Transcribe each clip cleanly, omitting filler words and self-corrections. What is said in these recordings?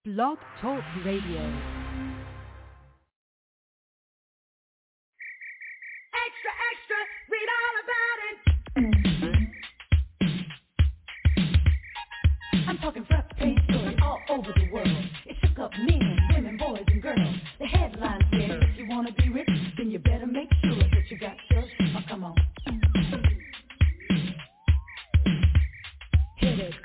Blog Talk Radio. Extra, extra, read all about it. I'm talking front page stories all over the world. It shook up men, women, boys, and girls. The headline said, if you want to be rich, then you better make sure that you got your oh, come on. Hit it.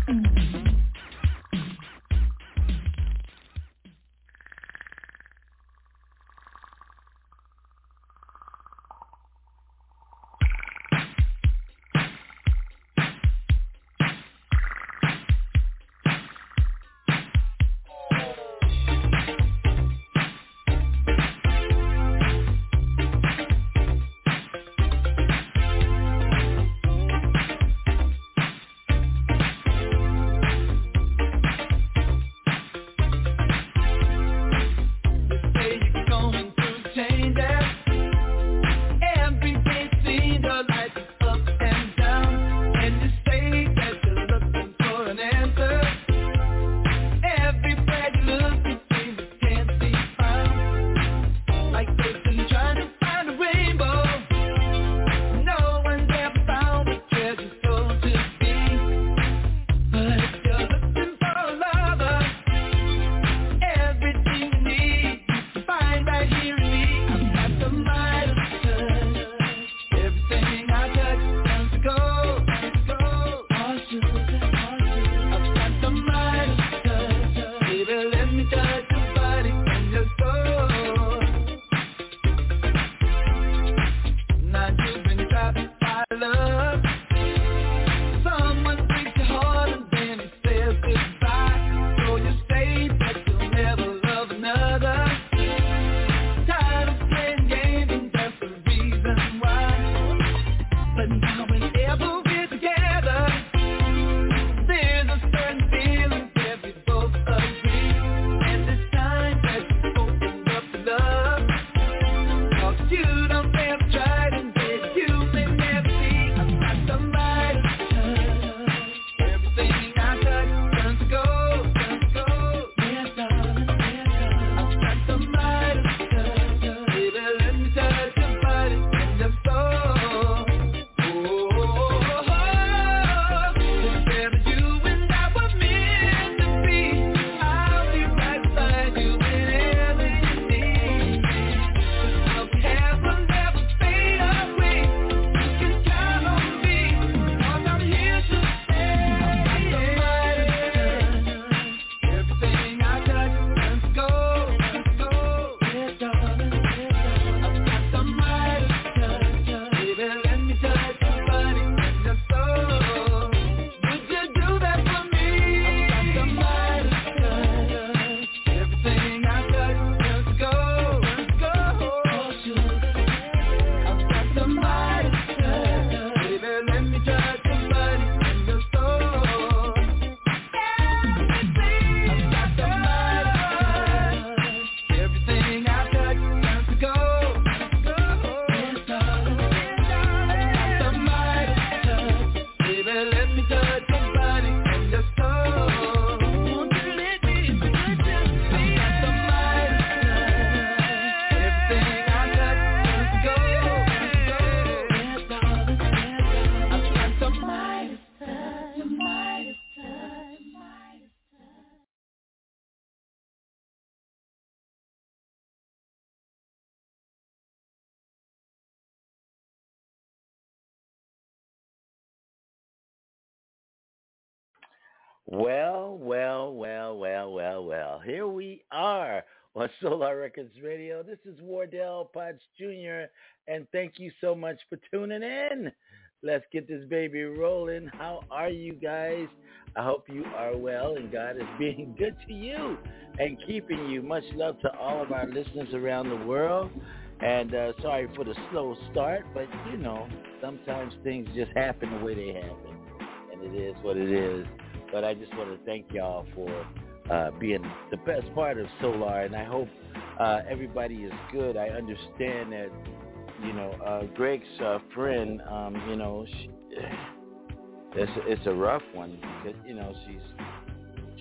Well. Here we are on Solar Records Radio. This is Wardell Potts Jr., and thank you so much for tuning in. Let's get this baby rolling. How are you guys? I hope you are well, and God is being good to you and keeping you. Much love to all of our listeners around the world. And sorry for the slow start, but, you know, sometimes things just happen the way they happen, and it is what it is. But I just want to thank y'all for being the best part of Solar, and I hope everybody is good. I understand that, you know, Greg's friend, you know, it's a rough one because, you know,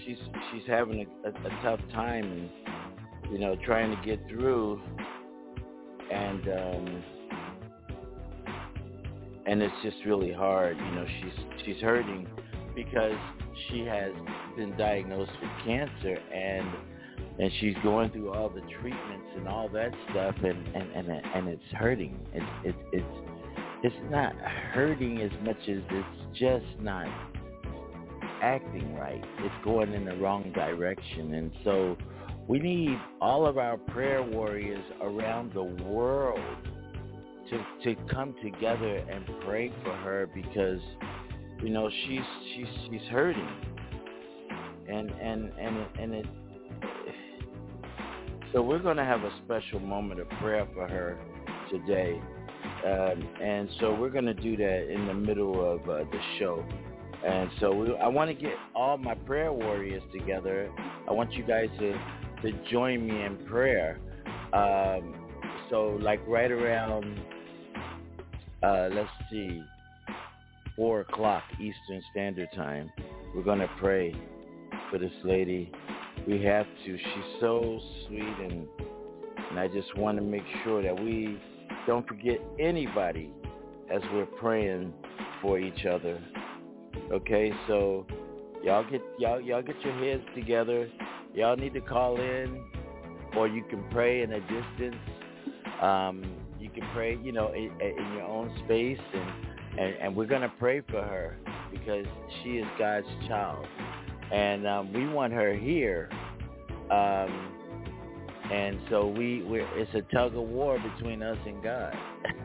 she's having a tough time, and trying to get through, and and it's just really hard. She's hurting because she has been diagnosed with cancer, and she's going through all the treatments and all that stuff, and it's hurting. It's not hurting as much as it's just not acting right. It's going in the wrong direction, and so we need all of our prayer warriors around the world to come together and pray for her, because she's hurting, and it. So we're going to have a special moment of prayer for her today, and so we're going to do that in the middle of the show. And so I want to get all my prayer warriors together. I want you guys to join me in prayer. So like right around, let's see, 4 o'clock Eastern Standard Time, we're going to pray for this lady. We have to. She's so sweet, and I just want to make sure that we don't forget anybody as we're praying for each other. Okay, so y'all get your heads together. Y'all need to call in, or you can pray in a distance. You can pray, in your own space, and we're gonna pray for her because she is God's child, and we want her here. And so it's a tug of war between us and God.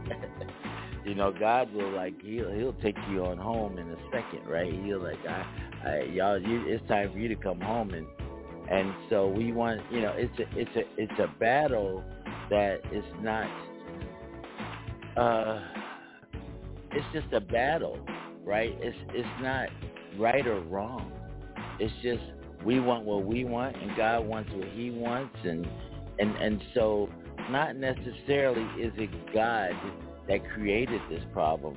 God will he'll take you on home in a second, right? He'll it's time for you to come home, and so we want, it's a battle that is not, it's just a battle, right? It's not right or wrong. It's just we want what we want, and God wants what He wants, and so not necessarily is it God that created this problem.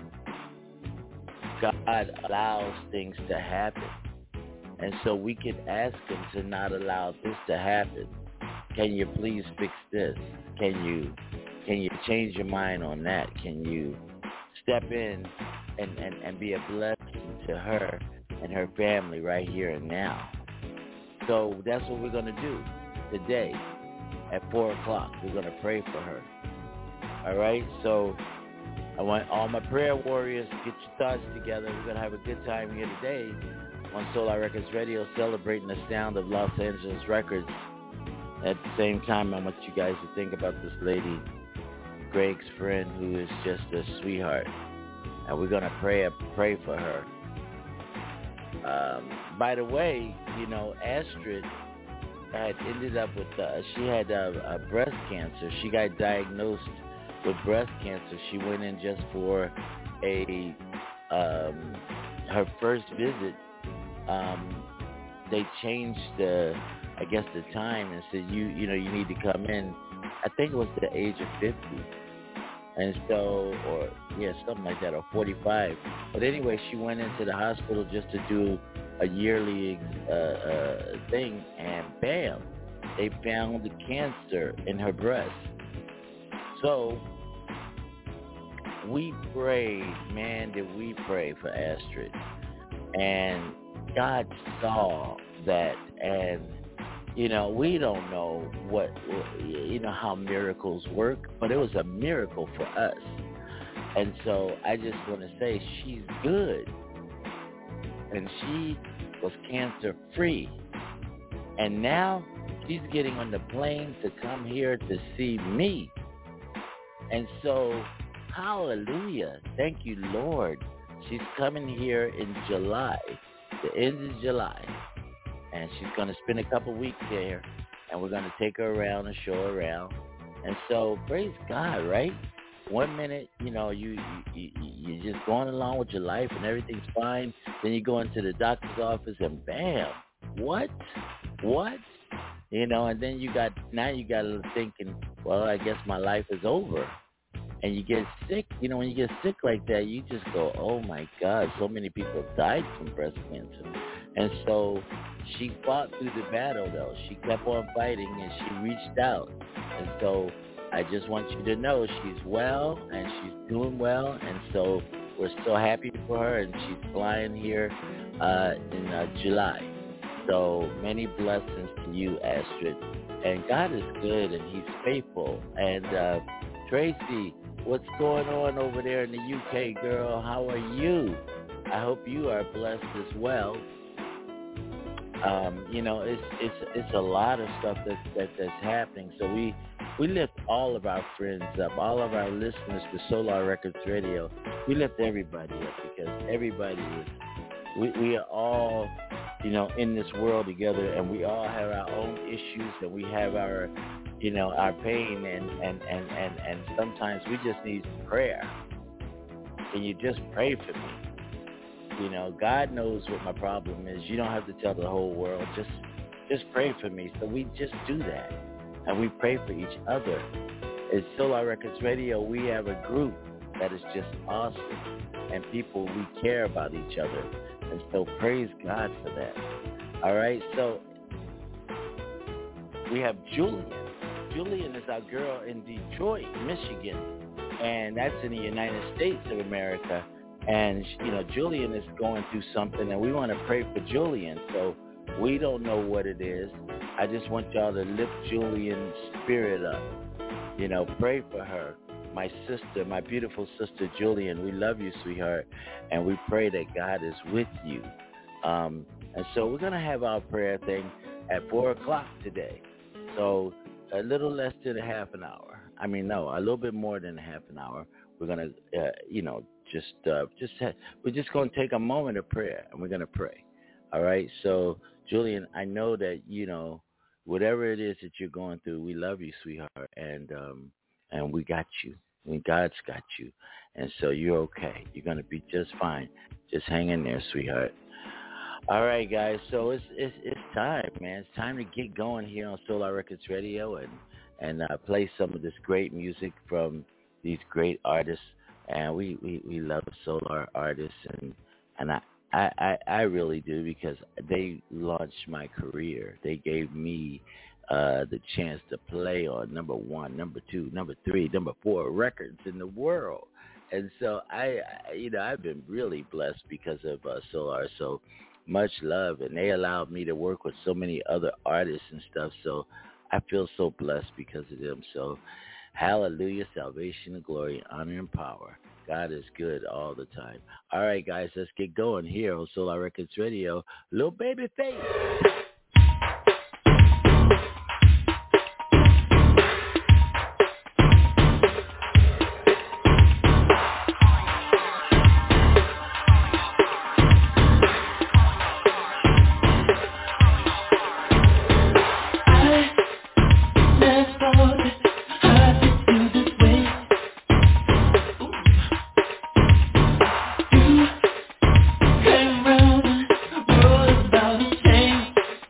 God allows things to happen, and so we can ask Him to not allow this to happen. Can you please fix this? Can you change your mind on that? Can you step in and be a blessing to her and her family right here and now? So that's what we're going to do today at 4 o'clock. We're going to pray for her. All right? So I want all my prayer warriors to get your thoughts together. We're going to have a good time here today on Solar Records Radio, celebrating the sound of Los Angeles records. At the same time, I want you guys to think about this lady, Greg's friend, who is just a sweetheart. And we're going to pray for her. By the way, Astrid had ended up with, she had a breast cancer. She got diagnosed with breast cancer. She went in just for her first visit. They changed the time and said, you need to come in. I think it was the age of 50. And so, something like that, or 45. But anyway, she went into the hospital just to do a yearly thing, and bam, they found the cancer in her breast. So we prayed, man, did we pray for Astrid. And God saw that, and we don't know how miracles work, but it was a miracle for us. And so I just want to say she's good, and she was cancer free, and now she's getting on the plane to come here to see me. And so, hallelujah, thank you, Lord. She's coming here in July, the end of July. And she's going to spend a couple weeks there, and we're going to take her around and show her around. And so, praise God, right? 1 minute, you're just going along with your life and everything's fine. Then you go into the doctor's office and bam, what? And then you got thinking, well, I guess my life is over. And you get sick. When you get sick like that, you just go, oh my God, so many people died from breast cancer. And so she fought through the battle, though. She kept on fighting, and she reached out. And so I just want you to know she's well, and she's doing well. And so we're so happy for her, and she's flying here in July. So many blessings to you, Astrid. And God is good, and he's faithful. And Tracy, what's going on over there in the UK, girl? How are you? I hope you are blessed as well. It's a lot of stuff that's happening. So we lift all of our friends up, all of our listeners to Solar Records Radio. We lift everybody up because everybody is. We are all, in this world together, and we all have our own issues, and we have our, our pain, and sometimes we just need prayer. Can you just pray for me? God knows what my problem is. You don't have to tell the whole world. Just pray for me. So we just do that, and we pray for each other. At Solar Records Radio, we have a group that is just awesome, and people, we care about each other. And so praise God for that. All right, so we have Julian. Julian is our girl in Detroit, Michigan, and that's in the United States of America. And, Julian is going through something, and we want to pray for Julian. So we don't know what it is. I just want y'all to lift Julian's spirit up. Pray for her. My sister, my beautiful sister, Julian, we love you, sweetheart, and we pray that God is with you. And so we're going to have our prayer thing at 4 o'clock today. So a little less than a half an hour. A little bit more than a half an hour. We're going to, we're just going to take a moment of prayer, and we're going to pray. All right? So, Julian, I know that, whatever it is that you're going through, we love you, sweetheart, and we got you. God's got you. And so you're okay. You're going to be just fine. Just hang in there, sweetheart. All right, guys. So it's time, man. It's time to get going here on Solar Records Radio and play some of this great music from these great artists. And we love Solar artists, and I really do, because they launched my career. They gave me the chance to play on number 1, number 2, number 3, number 4 records in the world. And so I've been really blessed because of Solar. So much love, and they allowed me to work with so many other artists and stuff. So I feel so blessed because of them. So hallelujah, salvation, glory, honor, and power. God is good all the time. All right, guys, let's get going here on Solar Records Radio. Lil Babyface. Came round, what about a change?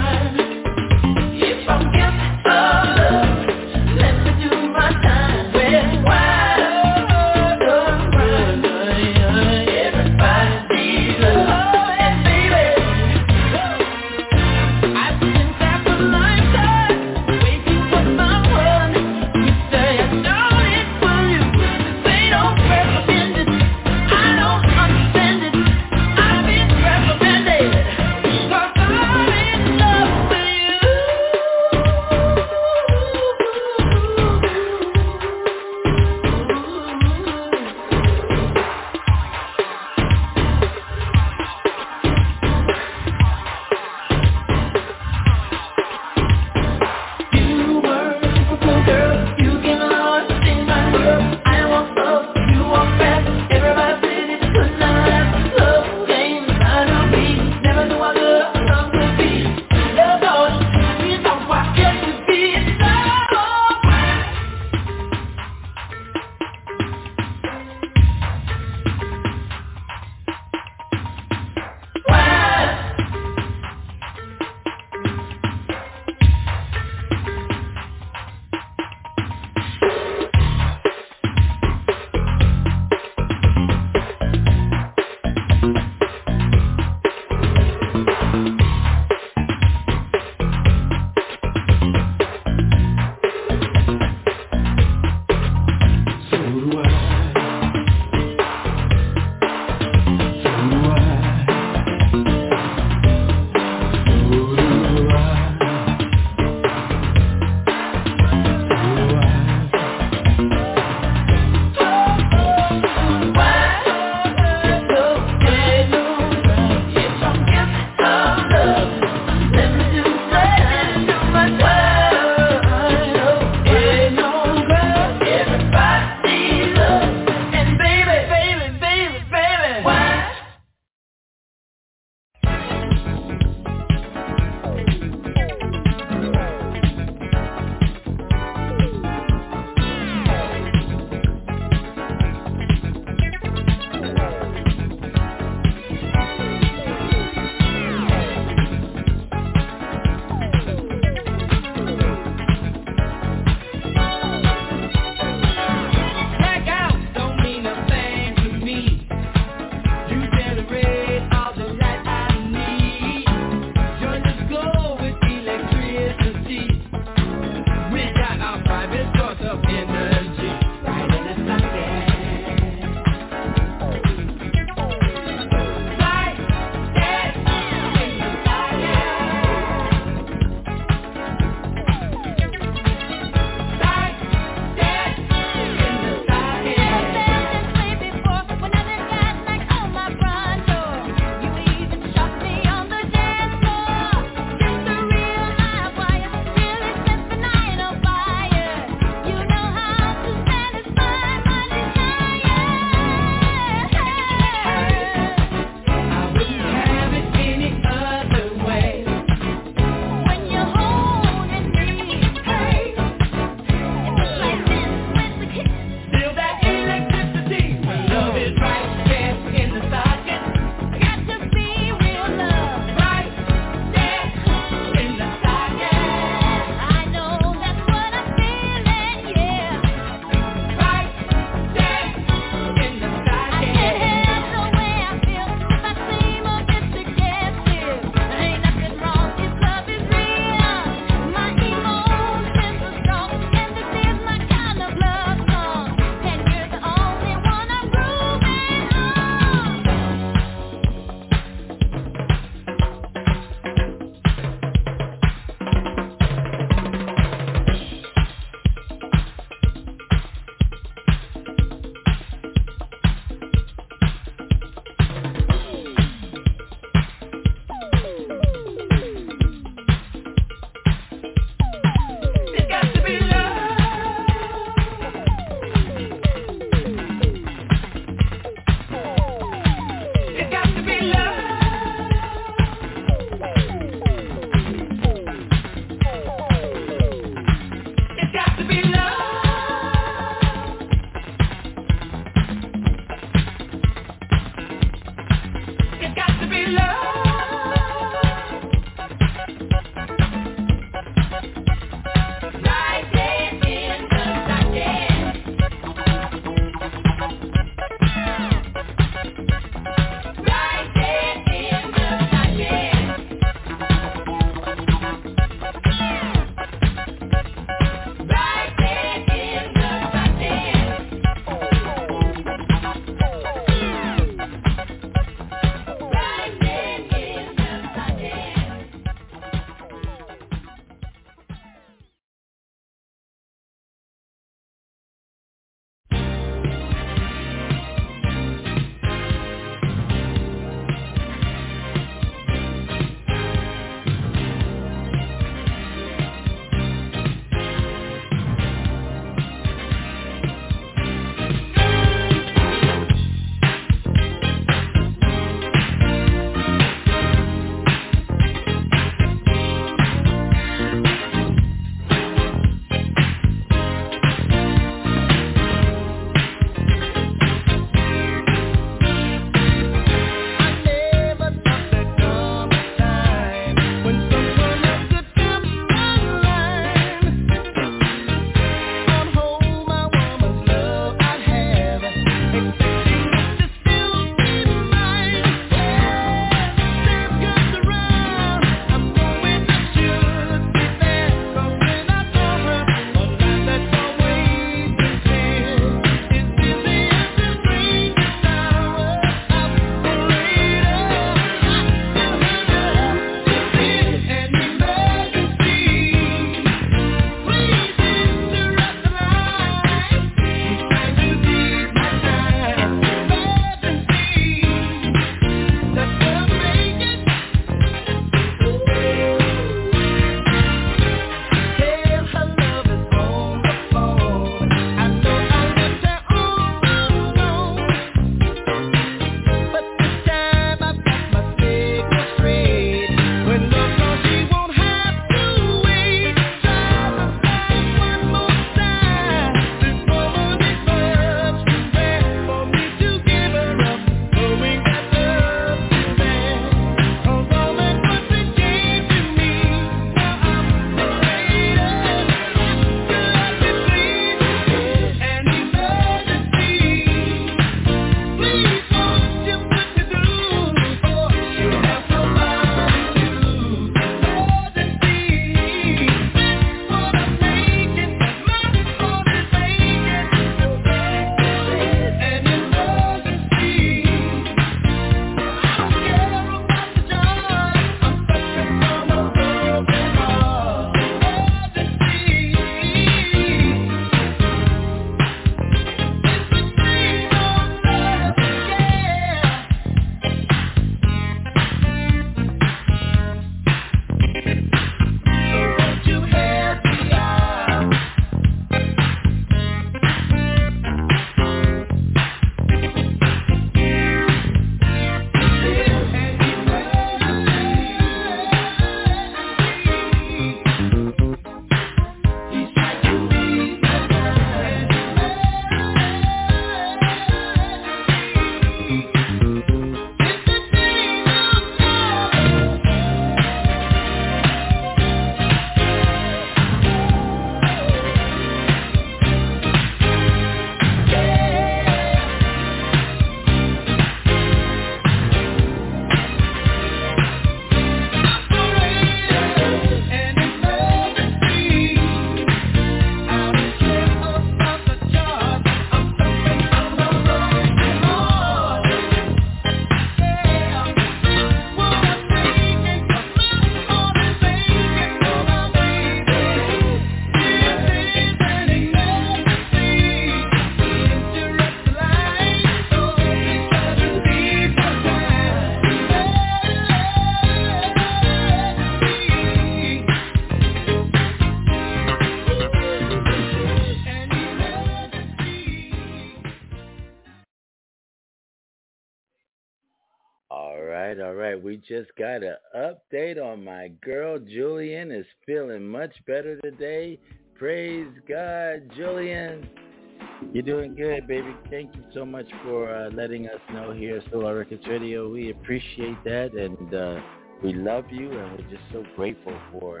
right. We just got an update on my girl. Julian is feeling much better today. Praise God, Julian. You're doing good, baby. Thank you so much for letting us know here at Solar Records Radio. We appreciate that, and we love you, and we're just so grateful for,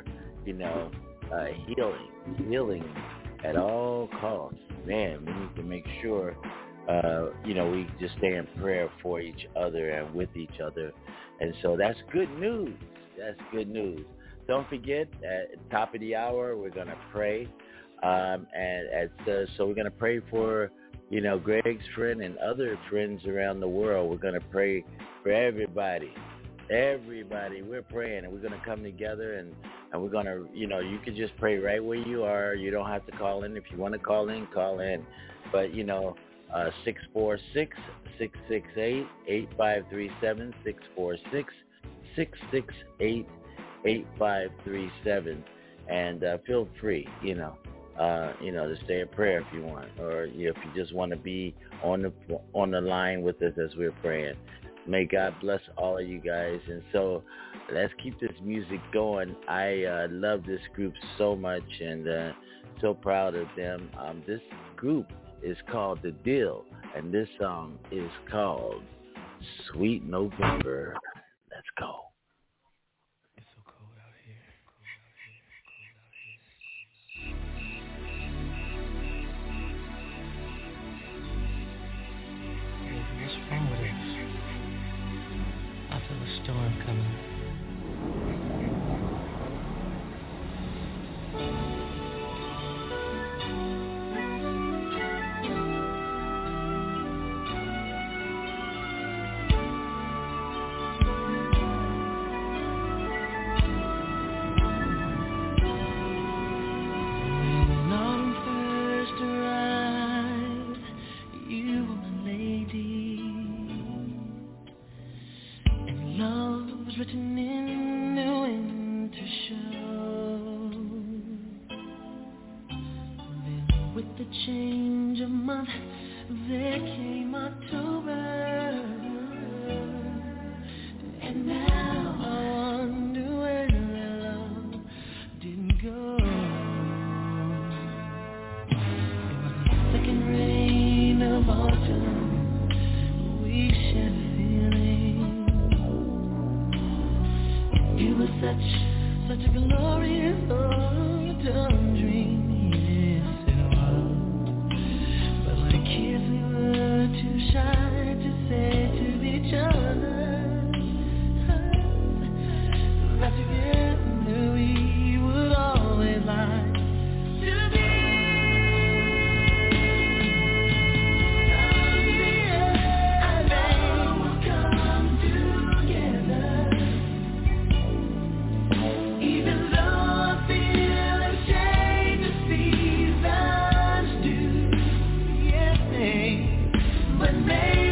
healing at all costs. Man, we need to make sure, we just stay in prayer for each other and with each other. And so that's good news. That's good news. Don't forget, at the top of the hour, we're going to pray. So we're going to pray for, Greg's friend and other friends around the world. We're going to pray for everybody. Everybody. We're praying, and we're going to come together, and we're going to, you can just pray right where you are. You don't have to call in. If you want to call in, call in. But, 646-668-8537, 646-668-8537. And feel free, to stay in prayer if you want, or if you just want to be on the line with us as we're praying. May God bless all of you guys. And so let's keep this music going. I love this group so much, and so proud of them. This group is called The Deal, and this song is called Sweet November. Let's go. It's so cold out here. What's wrong with us? I feel a storm coming. Such a glorious autumn dream, yes it was. But like kids we were too shy to say to each other that together we would always like to be. And they will come together. Even though I feel ashamed to see them do, yes, but maybe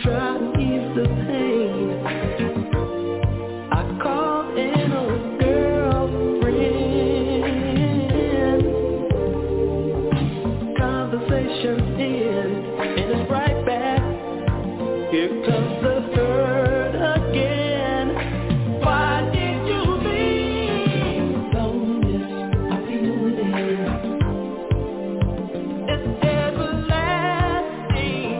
try to ease the pain, I call in a girlfriend. Conversation ends, and it's right back. Here comes the hurt again. Why did you leave? Loneliness, I feel it. It's everlasting.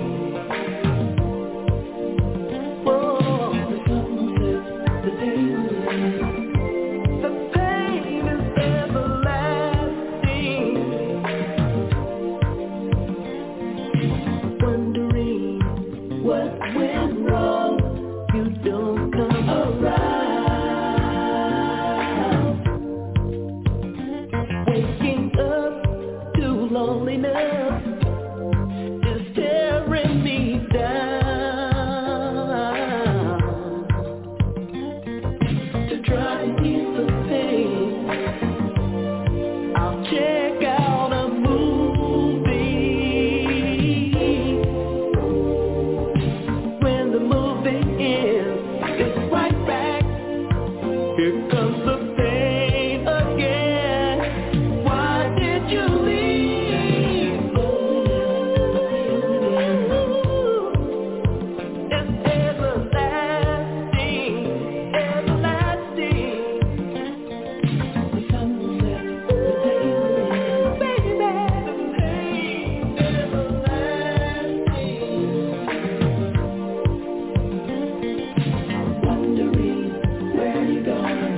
Oh, the sun sets, the day will end. The pain is everlasting. Wondering what went wrong. You don't come around. Waking up to loneliness is tearing me down. To try to ease the pain, I'll check out a movie. When the movie ends, it's right back. Here comes the pain again. Why did you leave? It's everlasting, everlasting. The sun will set, the day will end. Baby, the pain, everlasting. Wondering where you gone.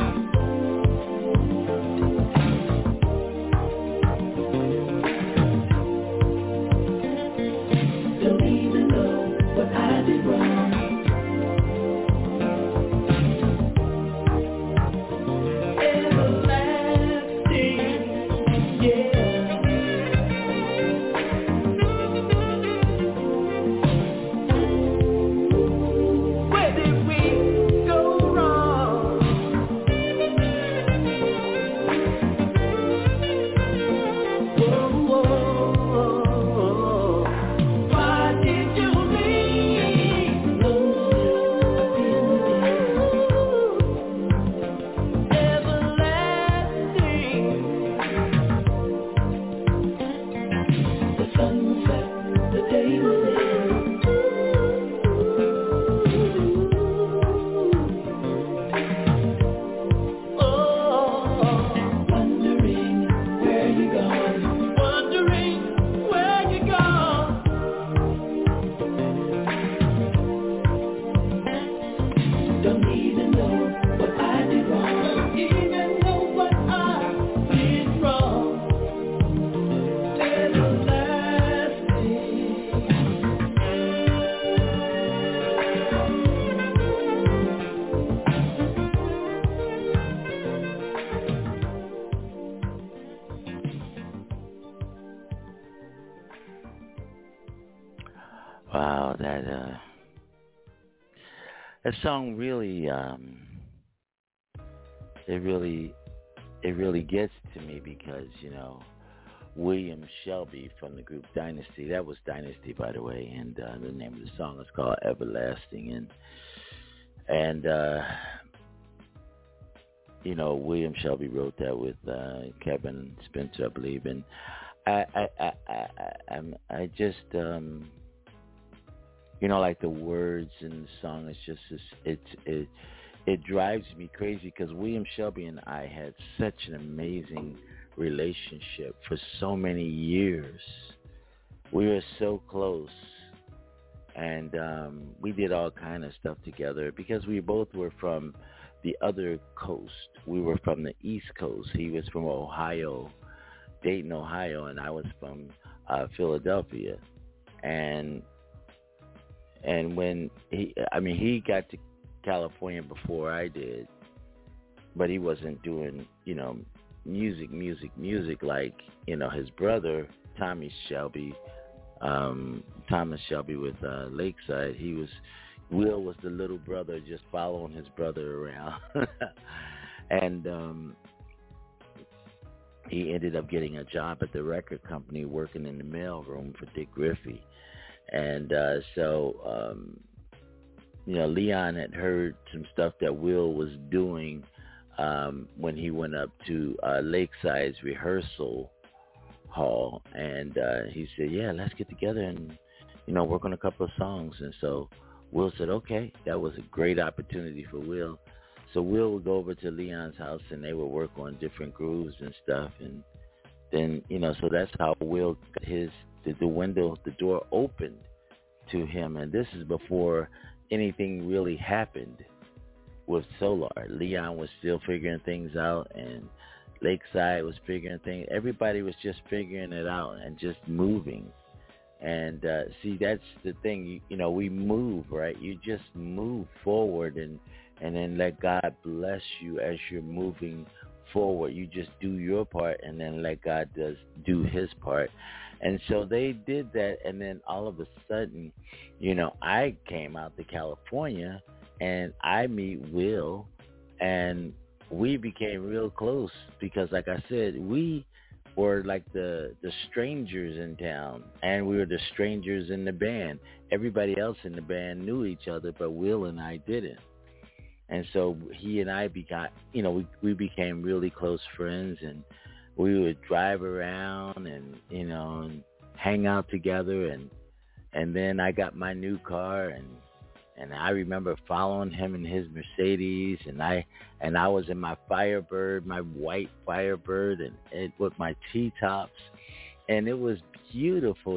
Don't even know what I did wrong. Everlasting, yeah. Where did we go wrong? Whoa, whoa. Why did you leave? Everlasting. The sun will set, the day will end. Oh, wondering where you gone. Wondering where you gone. Don't even know what I did wrong. Don't even know what I did wrong. Wow, that song really, it really gets to me because William Shelby from the group Dynasty. That was Dynasty, by the way, and the name of the song is called Everlasting. And William Shelby wrote that with Kevin Spencer, I believe, and I just like the words in the song. It's just it drives me crazy because William Shelby and I had such an amazing relationship for so many years. We were so close, and we did all kind of stuff together because we both were from the other coast. We were from the East Coast. He was from Ohio, Dayton, Ohio, and I was from Philadelphia. And when he got to California before I did, but he wasn't doing, music like, his brother, Thomas Shelby with Lakeside. Will was the little brother just following his brother around. And he ended up getting a job at the record company working in the mailroom for Dick Griffey. And so Leon had heard some stuff that Will was doing when he went up to Lakeside's rehearsal hall, and he said, "Yeah, let's get together and work on a couple of songs." And so Will said, "Okay." That was a great opportunity for Will. So Will would go over to Leon's house, and they would work on different grooves and stuff, and then so that's how Will got the door opened to him, and this is before anything really happened with Solar. Leon was still figuring things out, and Lakeside was figuring things. Everybody was just figuring it out and just moving. And see, that's the thing. We move, right? You just move forward, and then let God bless you as you're moving forward. You just do your part, and then let God do His part. And so they did that, and then all of a sudden, I came out to California, and I meet Will, and we became real close because, like I said, we were like the strangers in town, and we were the strangers in the band. Everybody else in the band knew each other, but Will and I didn't. And so he and I we became really close friends, and we would drive around and and hang out together, and then I got my new car, and I remember following him in his Mercedes, and I was in my Firebird, my white Firebird, and with my T-tops, and it was beautiful.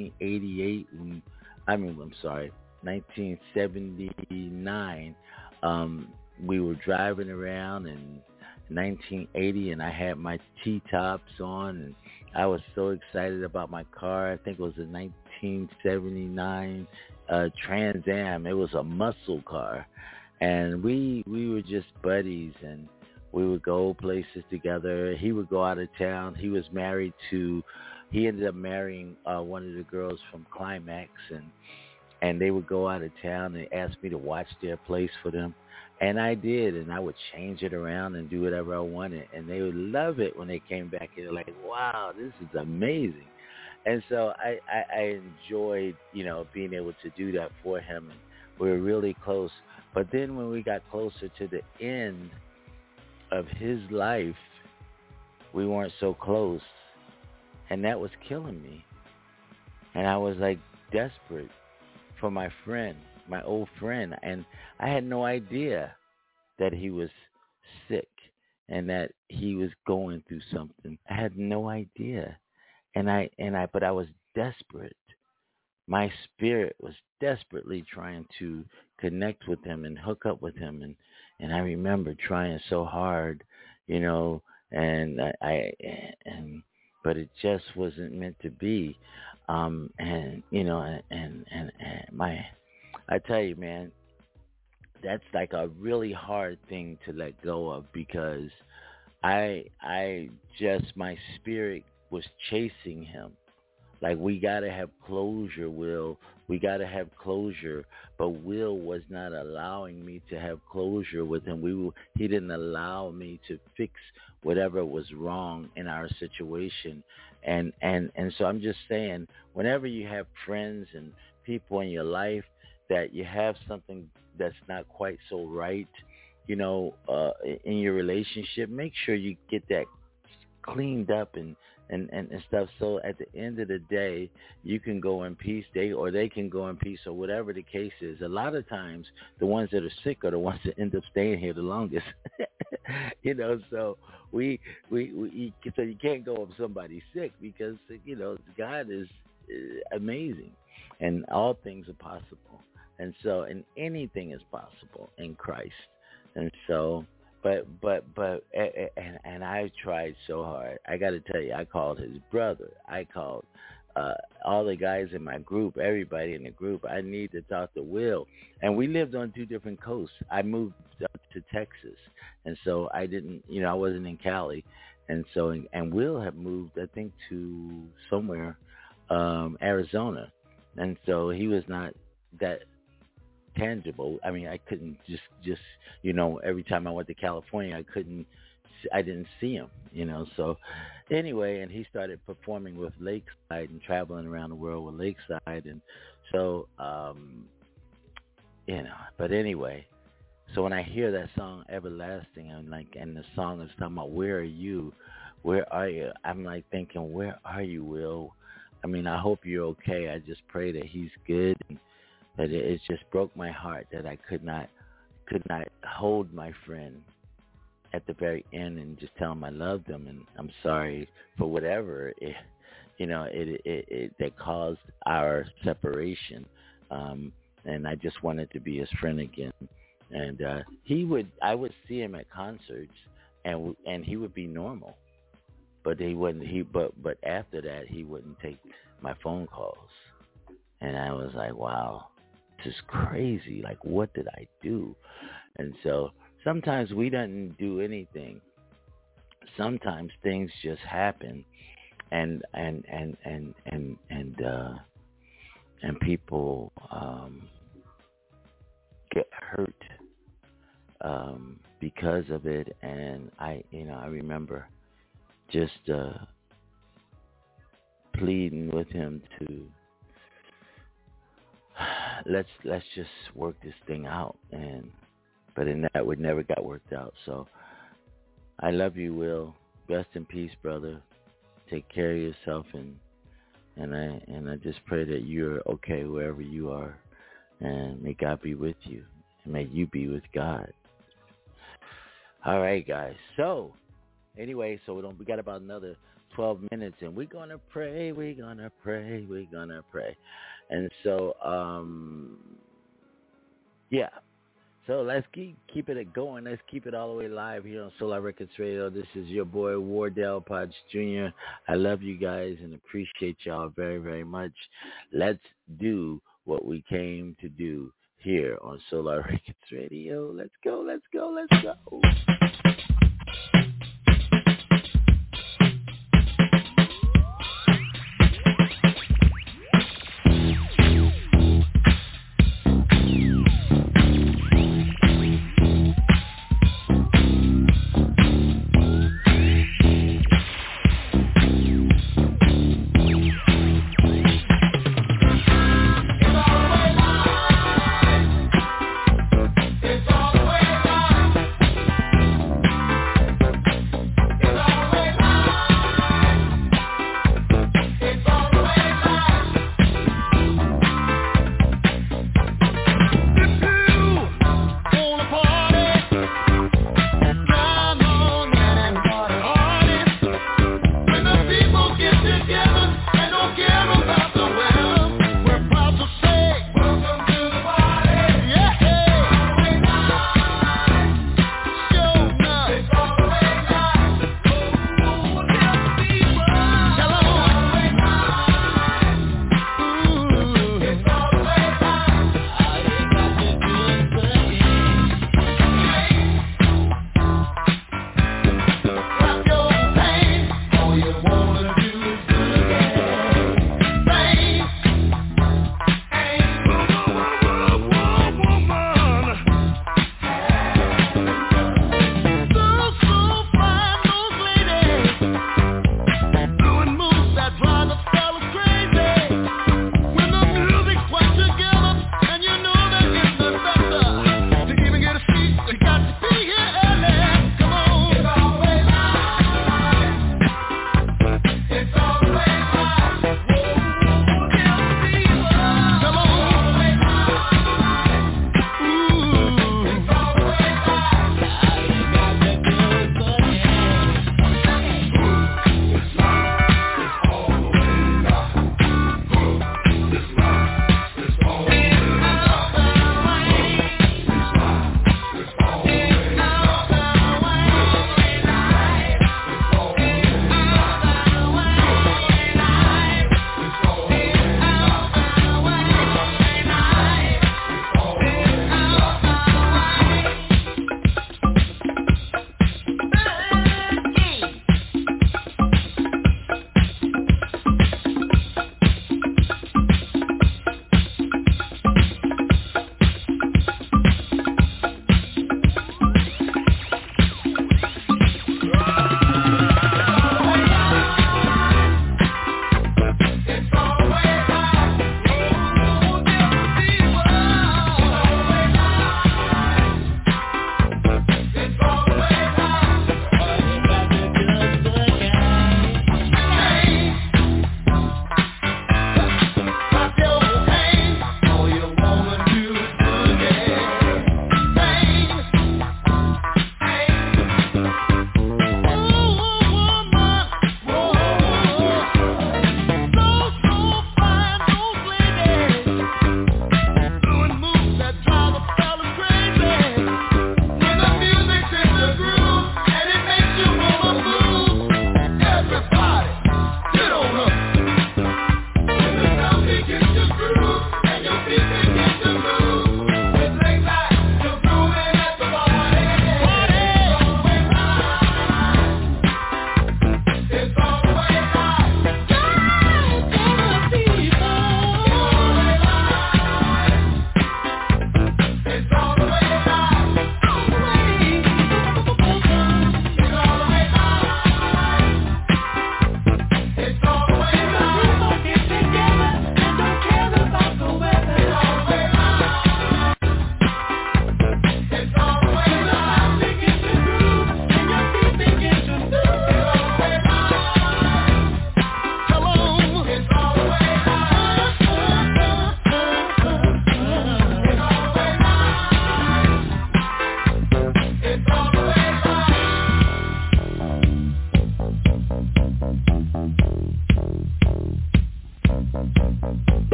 1979. We were driving around in 1980, and I had my T-tops on, and I was so excited about my car. I think it was a 1979 Trans Am. It was a muscle car, and we were just buddies, and we would go places together. He would go out of town. He ended up marrying one of the girls from Climax, and they would go out of town and ask me to watch their place for them. And I did, and I would change it around and do whatever I wanted. And they would love it when they came back. They're like, wow, this is amazing. And so I enjoyed, being able to do that for him. And we were really close. But then when we got closer to the end of his life, we weren't so close. And that was killing me. And I was like desperate for my friend, my old friend, and I had no idea that he was sick and that he was going through something. I had no idea, but I was desperate. My spirit was desperately trying to connect with him and hook up with him, and I remember trying so hard, and but it just wasn't meant to be. I tell you, man, that's like a really hard thing to let go of, because my spirit was chasing him. Like, we got to have closure, Will. We got to have closure. But Will was not allowing me to have closure with him. He didn't allow me to fix whatever was wrong in our situation. And so I'm just saying, whenever you have friends and people in your life that you have something that's not quite so right, in your relationship, make sure you get that cleaned up and stuff, so at the end of the day you can go in peace, they can go in peace, or whatever the case is. A lot of times the ones that are sick are the ones that end up staying here the longest. So so you can't go if somebody's sick, because God is amazing, and all things are possible, and anything is possible in Christ. And so and I tried so hard. I got to tell you, I called his brother. I called all the guys in my group, everybody in the group. I need to talk to Will. And we lived on two different coasts. I moved up to Texas, and so I didn't, I wasn't in Cali. And so, and Will had moved, I think, to somewhere, Arizona. And so he was not that tangible. I mean, I couldn't just every time I went to California, I didn't see him, so anyway, and he started performing with Lakeside and traveling around the world with Lakeside, and so But anyway, so when I hear that song, Everlasting, and the song is talking about, where are you? Where are you? I'm like thinking, where are you, Will? I mean, I hope you're okay. I just pray that he's good. And that it just broke my heart that I could not hold my friend at the very end and just tell him I loved him and I'm sorry for whatever that caused our separation. And I just wanted to be his friend again. And I would see him at concerts, and he would be normal, but but after that he wouldn't take my phone calls, and I was like, wow, this is crazy. Like, what did I do? And so sometimes we don't do anything. Sometimes things just happen, and people get hurt because of it. And I remember just pleading with him to let's just work this thing out. But that would never got worked out. So I love you, Will. Rest in peace, brother. Take care of yourself, and I just pray that you're okay wherever you are, and may God be with you, and may you be with God. All right, guys. So anyway, we got about another 12 minutes, and we're gonna pray. And so yeah. So let's keep it going. Let's keep it all the way live here on Solar Records Radio. This is your boy, Wardell Potts Jr. I love you guys and appreciate y'all very, very much. Let's do what we came to do here on Solar Records Radio. Let's go.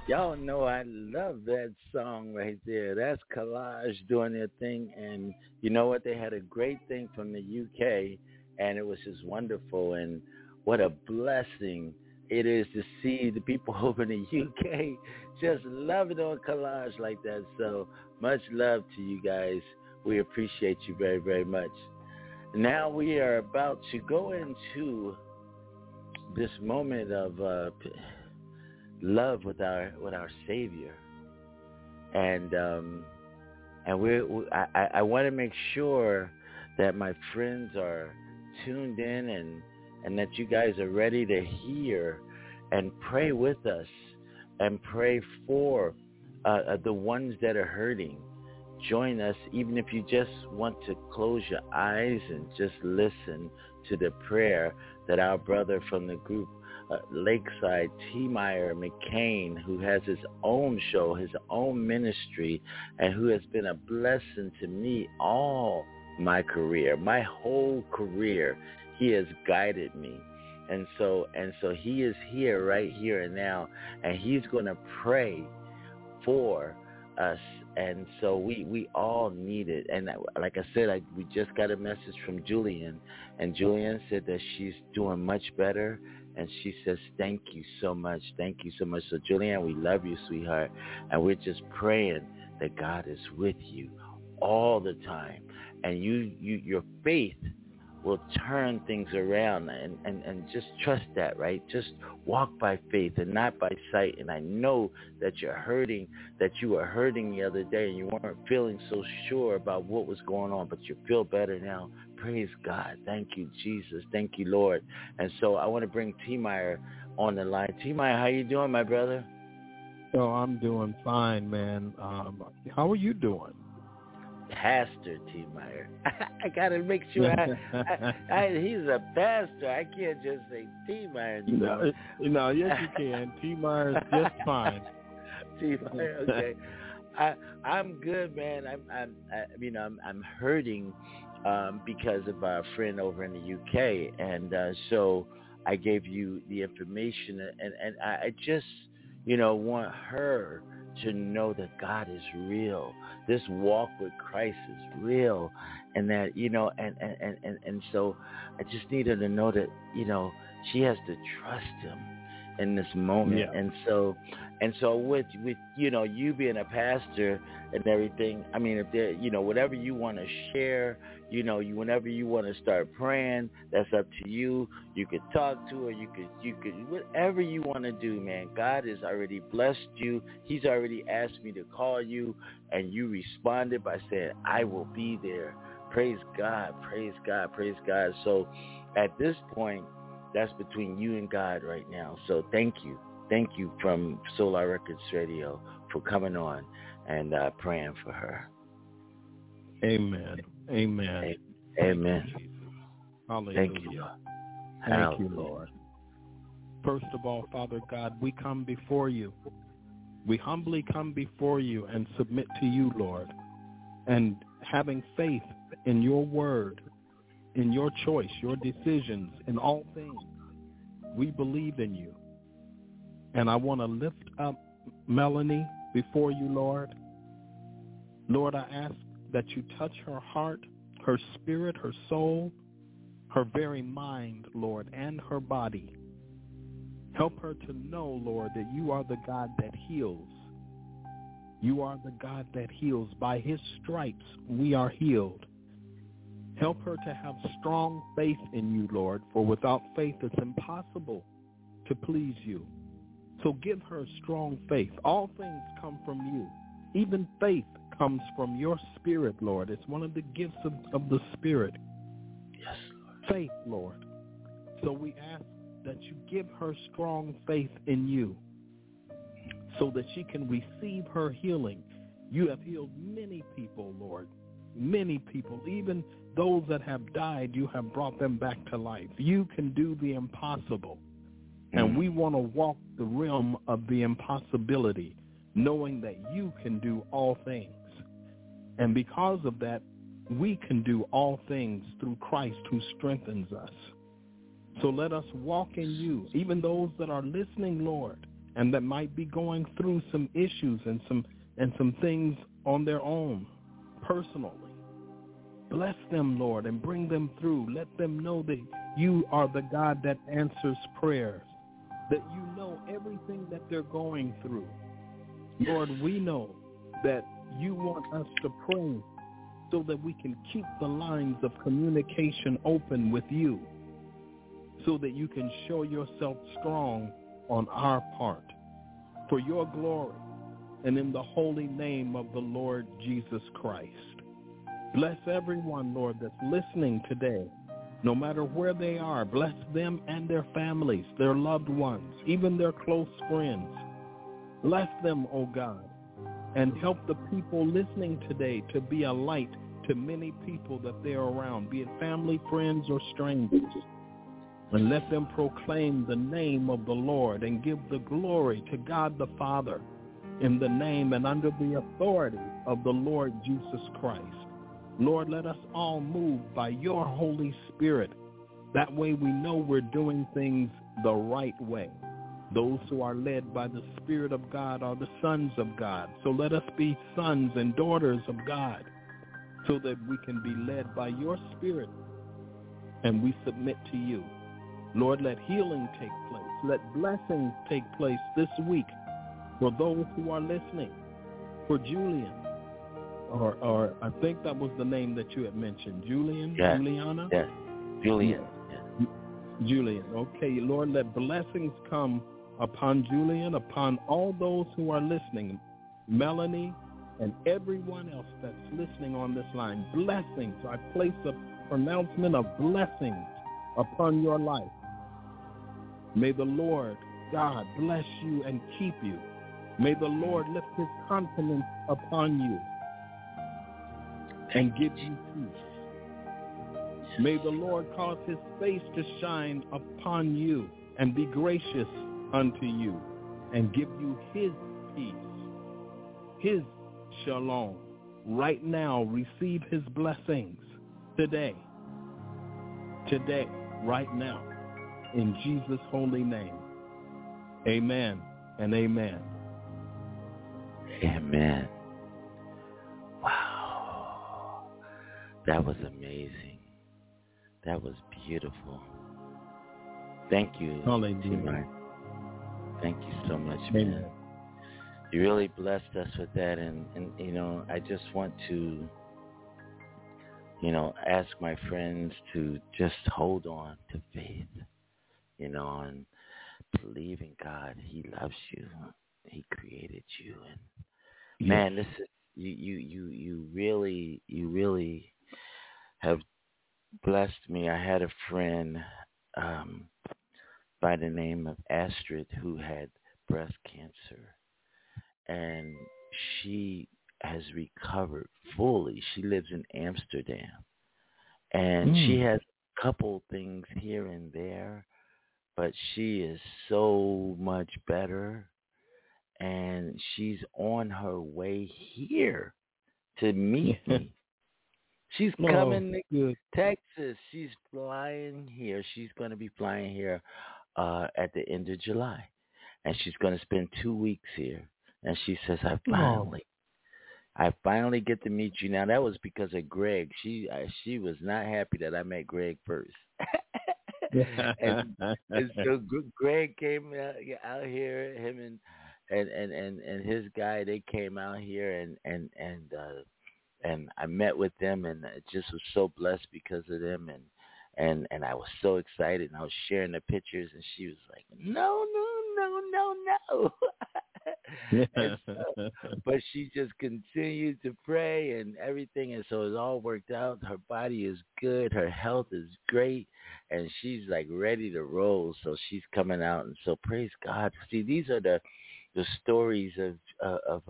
Y'all know I love that song right there. That's Collage doing their thing. And you know what? They had a great thing from the UK, and it was just wonderful. And what a blessing it is to see the people over in the UK just loving on Collage like that. So much love to you guys. We appreciate you very, very much. Now we are about to go into this moment of love with our Savior, and I want to make sure that my friends are tuned in, and that you guys are ready to hear and pray with us and pray for the ones that are hurting. Join us, even if you just want to close your eyes and just listen to the prayer that our brother from the group Lakeside, T. Meyer McCain, who has his own show, his own ministry, and who has been a blessing to me all my career, my whole career. He has guided me. And so he is here right here and now, and he's going to pray for us. And so we all need it. And like I said, we just got a message from Julian, and Julian said that she's doing much better. And she says, thank you so much. Thank you so much. So Julian, we love you, sweetheart. And we're just praying that God is with you all the time. And your faith will turn things around, and just trust that, right? Just walk by faith and not by sight. And I know that you were hurting the other day, and you weren't feeling so sure about what was going on, but you feel better now. Praise God. Thank you, Jesus. Thank you, Lord. And so I want to bring T. Meyer on the line. T. Meyer, how you doing, my brother? Oh, I'm doing fine, man. How are you doing? Pastor T. Meyer. I got to make sure he's a pastor. I can't just say T. Meyer anymore. No, yes you can. T. Meyer's just fine. T. Meyer, okay. I'm good, man. I'm hurting because of our friend over in the UK, and so I gave you the information, and I just want her to know that God is real. This walk with Christ is real, and that and so I just need her to know that she has to trust Him in this moment. Yeah. And so with you being a pastor and everything, I mean, if there whatever you want to share, whenever you want to start praying, that's up to you. You could talk to her, you could whatever you want to do, man. God has already blessed you. He's already asked me to call you, and you responded by saying, I will be there. Praise God, praise God, praise God. So at this point, that's between you and God right now. So thank you. Thank you from Solar Records Radio for coming on and praying for her. Amen. Amen. Amen. Hallelujah. Thank you. Thank you, Lord. First of all, Father God, we come before you. We humbly come before you and submit to you, Lord, and having faith in your word, in your choice, your decisions, in all things. We believe in you. And I want to lift up Melanie before you, Lord. Lord, I ask that you touch her heart, her spirit, her soul, her very mind, Lord, and her body. Help her to know, Lord, that you are the God that heals. You are the God that heals. By his stripes, we are healed. Help her to have strong faith in you, Lord, for without faith it's impossible to please you. So give her strong faith. All things come from you. Even faith comes from your spirit, Lord. It's one of the gifts of the Spirit. Yes, Lord. Faith, Lord. So we ask that you give her strong faith in you so that she can receive her healing. You have healed many people, Lord. Many people, even those that have died, you have brought them back to life. You can do the impossible. And we want to walk the realm of the impossibility, knowing that you can do all things. And because of that, we can do all things through Christ who strengthens us. So let us walk in you. Even those that are listening, Lord, and that might be going through some issues and some things on their own personally. Bless them, Lord, and bring them through. Let them know that you are the God that answers prayers, that you know everything that they're going through. Lord, we know that you want us to pray so that we can keep the lines of communication open with you, so that you can show yourself strong on our part for your glory and in the holy name of the Lord Jesus Christ. Bless everyone, Lord, that's listening today, no matter where they are. Bless them and their families, their loved ones, even their close friends. Bless them, O God, and help the people listening today to be a light to many people that they're around, be it family, friends, or strangers. And let them proclaim the name of the Lord and give the glory to God the Father in the name and under the authority of the Lord Jesus Christ. Lord, let us all move by your Holy Spirit. That way we know we're doing things the right way. Those who are led by the Spirit of God are the sons of God. So let us be sons and daughters of God so that we can be led by your Spirit, and we submit to you. Lord, let healing take place. Let blessings take place this week for those who are listening. For Julian, or I think that was the name that you had mentioned. Julian? Yes. Juliana? Yes. Julian. Yes. Julian. Okay, Lord, let blessings come upon Julian, upon all those who are listening, Melanie, and everyone else that's listening on this line. Blessings. I place a pronouncement of blessings upon your life. May the Lord God bless you and keep you. May the Lord lift his countenance upon you and give you peace. May the Lord cause his face to shine upon you and be gracious unto you and give you his peace, his shalom. Right now, receive his blessings today, right now, in Jesus' holy name. Amen and amen. Amen. Wow. That was amazing. That was beautiful. Thank you, T-Mart. Thank you so much, man. You really blessed us with that, and you know, I just want to, you know, ask my friends to just hold on to faith, you know, and believe in God. He loves you. He created you, and man, this is you really have blessed me. I had a friend by the name of Astrid who had breast cancer, and she has recovered fully. She lives in Amsterdam, and she has a couple things here and there, but she is so much better, and she's on her way here to meet me. She's coming to Texas. She's flying here. She's going to be flying here at the end of July, and she's going to spend 2 weeks here. And she says, I finally get to meet you. Now, that was because of Greg. She was not happy that I met Greg first. and so Greg came out here, him and his guy, they came out here, and I met with them, and I just was so blessed because of them, and I was so excited, and I was sharing the pictures, and she was like, no. And so, but she just continued to pray and everything, and so it all worked out. Her body is good, her health is great, and she's like ready to roll. So she's coming out, and so praise God. See, these are the stories of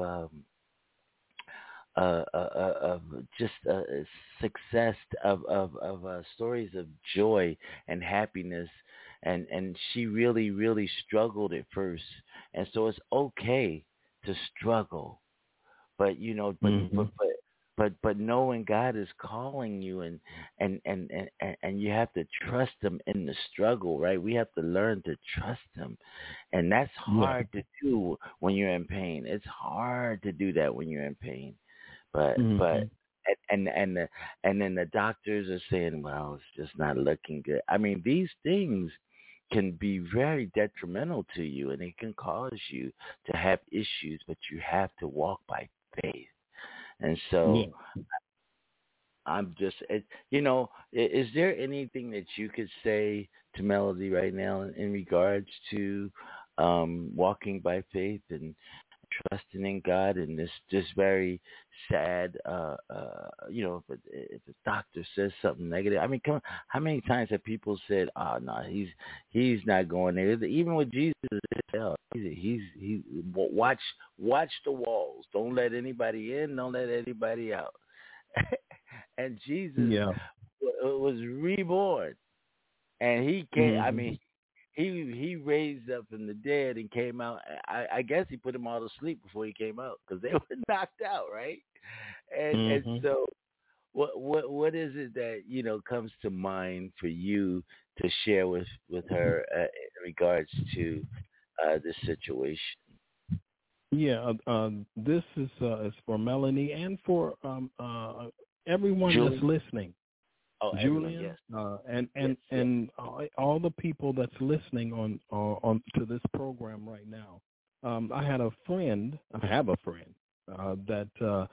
just success, of stories of joy and happiness, and she really struggled at first, and so it's okay to struggle, but you know, but but knowing God is calling you, and you have to trust Him in the struggle, right? We have to learn to trust Him, and that's Yeah. hard to do when you're in pain. It's hard to do that when you're in pain, but Mm-hmm. and then the doctors are saying, well, it's just not looking good. I mean, these things can be very detrimental to you, and it can cause you to have issues, but you have to walk by faith. And Yeah. so I'm just, is there anything that you could say to Melody right now in regards to walking by faith and trusting in God in this very sad, if a doctor says something negative? I mean, come on, how many times have people said, "Oh no, he's not going there"? Even with Jesus, watch the walls. Don't let anybody in. Don't let anybody out. And Jesus Yeah. was reborn, and he came. I Mm-hmm. mean, he raised up from the dead and came out. I guess he put them all to sleep before he came out because they were knocked out, right? And Mm-hmm. so, what is it that comes to mind for you to share with her in regards to this situation? Yeah. This is for Melanie and for everyone that's Julie? listening. Oh, everyone, Julian, yes, and yes, and yes. and all the people that's listening on to this program right now. I had a friend. I have a friend that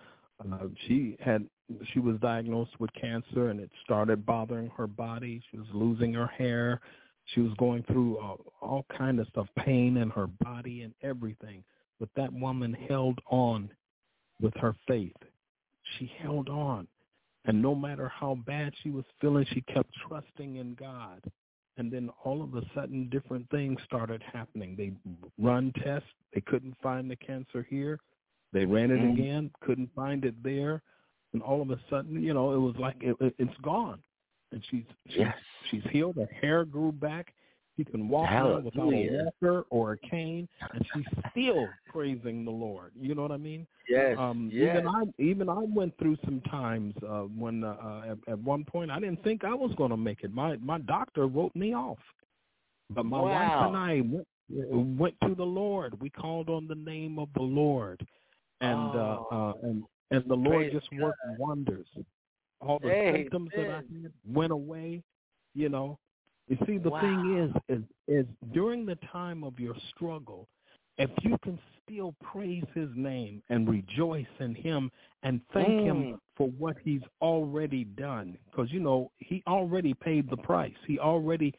she was diagnosed with cancer, and it started bothering her body. She was losing her hair. She was going through all kind of stuff, pain in her body and everything. But that woman held on with her faith. She held on. And no matter how bad she was feeling, she kept trusting in God. And then all of a sudden, different things started happening. They run tests. They couldn't find the cancer here. They ran it Mm, again, couldn't find it there. And all of a sudden, it was like it's gone. And yes, she's healed. Her hair grew back. She can walk now without a hallelujah. walker or a cane, and she's still praising the Lord. You know what I mean? Yes, Even yes. I went through some times when at one point I didn't think I was going to make it. My doctor wrote me off, but my wife and Wow. I went to the Lord. We called on the name of the Lord, and Oh, the Lord praise just God. worked wonders. All the symptoms that I Amen. had went away. You know, you see, the Wow. thing is during the time of your struggle, if you can still praise His name and rejoice in Him and thank Him Mm, for what He's already done, because He already paid the price. He already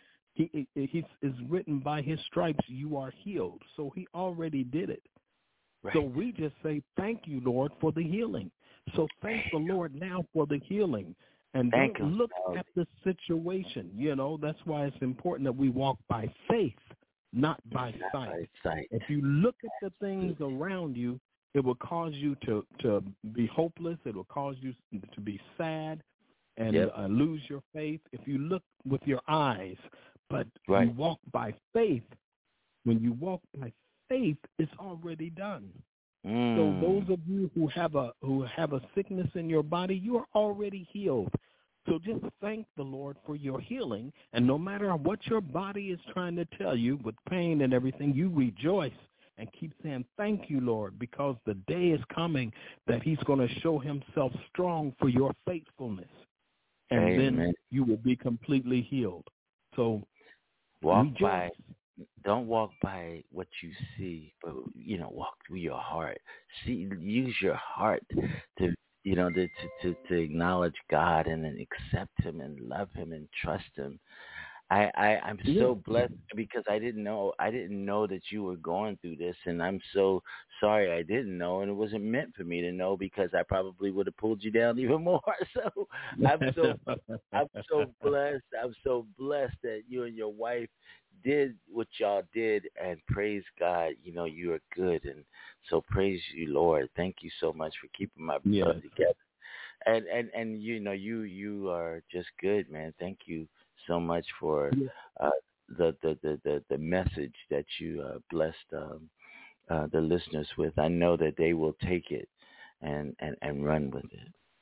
He is written by His stripes you are healed. So He already did it. So right. we just say, thank you, Lord, for the healing. So thank the Lord now for the healing. And Thank don't him, look Melody. at the situation. That's why it's important that we walk by faith, not by Not sight. by sight. If you look at the things around you, it will cause you to be hopeless. It will cause you to be sad and Yep. lose your faith. If you look with your eyes, but you Right. walk by faith, when you walk by faith, it's already done. So those Mm. of you who have a sickness in your body, you are already healed. So just thank the Lord for your healing, and no matter what your body is trying to tell you with pain and everything, you rejoice and keep saying, thank you, Lord, because the day is coming that He's going to show Himself strong for your faithfulness, and then Amen. you will be completely healed. So Walk rejoice. by. Don't walk by what you see, but walk through your heart. See, use your heart to to acknowledge God and then accept Him and love Him and trust Him. I'm Yeah. so blessed because I didn't know that you were going through this, and I'm so sorry I didn't know, and it wasn't meant for me to know because I probably would have pulled you down even more. So I'm so I'm so blessed. I'm so blessed that you and your wife did what y'all did, and praise God. You are good, and so praise you, Lord. Thank you so much for keeping my Yes. brother together. And you are just good, man. Thank you so much for uh, the message that you blessed the listeners with. I know that they will take it and run with it.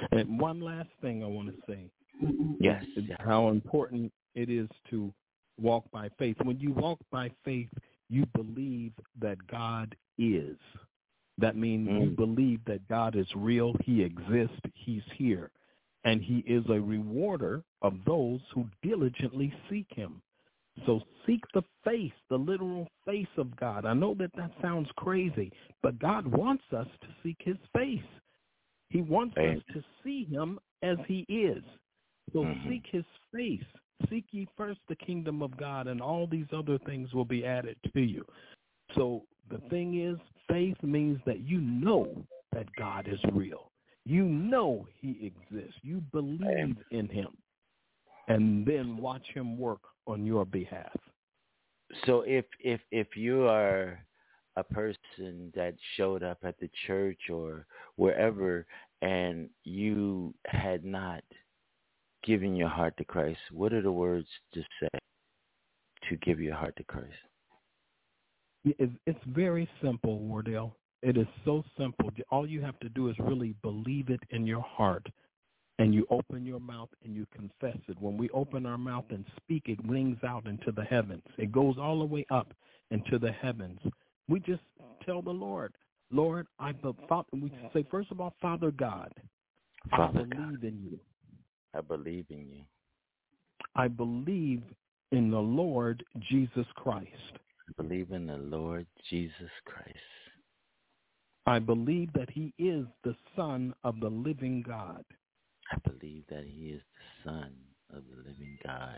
And one last thing I want to say. Yes. Is how important it is to walk by faith. When you walk by faith, you believe that God is. That means you believe that God is real, he exists, he's here, and he is a rewarder of those who diligently seek him. So seek the face, the literal face of God. I know that sounds crazy, but God wants us to seek his face. He wants us to see him as he is. So seek his face. Seek ye first the kingdom of God, and all these other things will be added to you. So the thing is, faith means that you know that God is real. You know he exists. You believe in him. And then watch him work on your behalf. So if you are a person that showed up at the church or wherever and you had not given your heart to Christ, what are the words to say to give your heart to Christ? It's very simple, Wardell. It is so simple. All you have to do is really believe it in your heart, and you open your mouth and you confess it. When we open our mouth and speak, it rings out into the heavens. It goes all the way up into the heavens. We just tell the Lord, Lord, we say, first of all, Father God, Father I believe in you. I believe in you. I believe in the Lord Jesus Christ. I believe in the Lord Jesus Christ. I believe that he is the Son of the living God. I believe that he is the Son of the living God.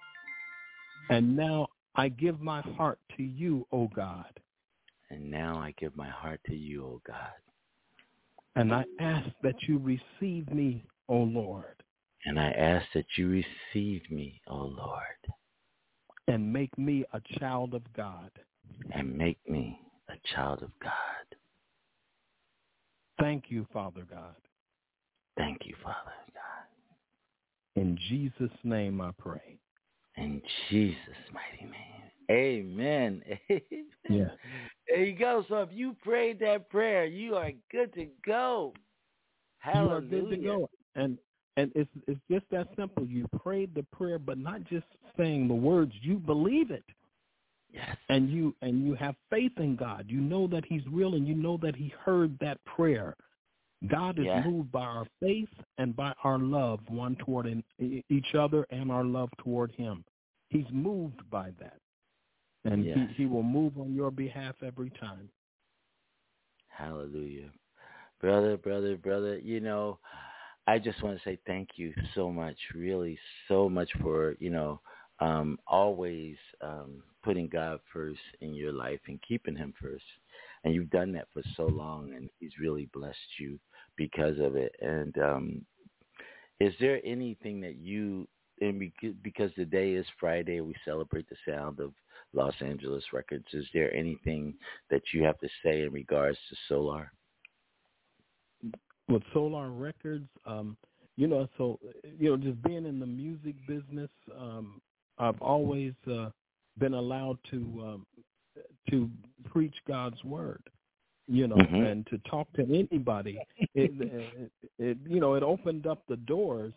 And now I give my heart to you, O God. And now I give my heart to you, O God. And I ask that you receive me, O Lord. And I ask that you receive me, O Lord. And make me a child of God. And make me a child of God. Thank you, Father God. Thank you, Father God. In Jesus' name I pray. In Jesus' mighty name. Amen. Yeah. There you go. So if you prayed that prayer, you are good to go. Hallelujah. You are good to go. And it's just that simple. You prayed the prayer, but not just saying the words. You believe it. Yes. And you have faith in God. You know that he's real, and you know that he heard that prayer. God is moved by our faith and by our love one toward each other and our love toward him. He's moved by that. And he will move on your behalf every time. Hallelujah. Brother, you know, I just want to say thank you so much, really so much for, always putting God first in your life and keeping him first. And you've done that for so long, and he's really blessed you because of it. And is there anything that because today is Friday, we celebrate the sound of Los Angeles Records, is there anything that you have to say in regards to Solar? With Solar Records, just being in the music business, I've always been allowed to preach God's word, and to talk to anybody. It opened up the doors.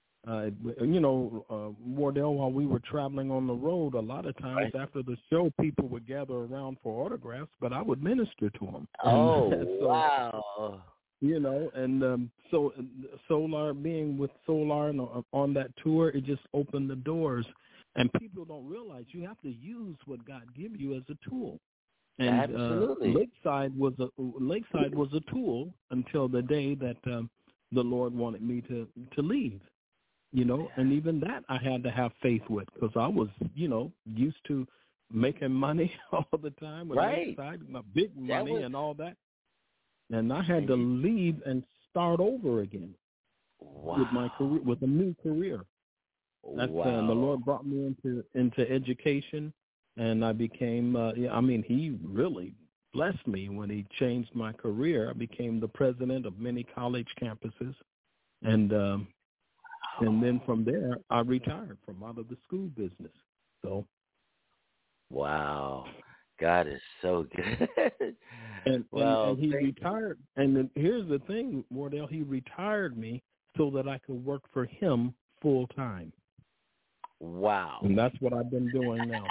Wardell, while we were traveling on the road, a lot of times after the show, people would gather around for autographs, but I would minister to them. Wow. So Solar, being with Solar and on that tour, it just opened the doors. And people don't realize you have to use what God gives you as a tool. And absolutely. Lakeside was a tool until the day that the Lord wanted me to leave. And even that I had to have faith with, because I was, used to making money all the time with Lakeside, my big money and all that. And I had to leave and start over again with my career, with a new career. That's the Lord brought me into education, and I became. He really blessed me when he changed my career. I became the president of many college campuses, and then from there I retired from out of the school business. So, wow, God is so good. And Well, he thank retired. And then here's the thing, Wardell, he retired me so that I could work for him full time. Wow. And that's what I've been doing now.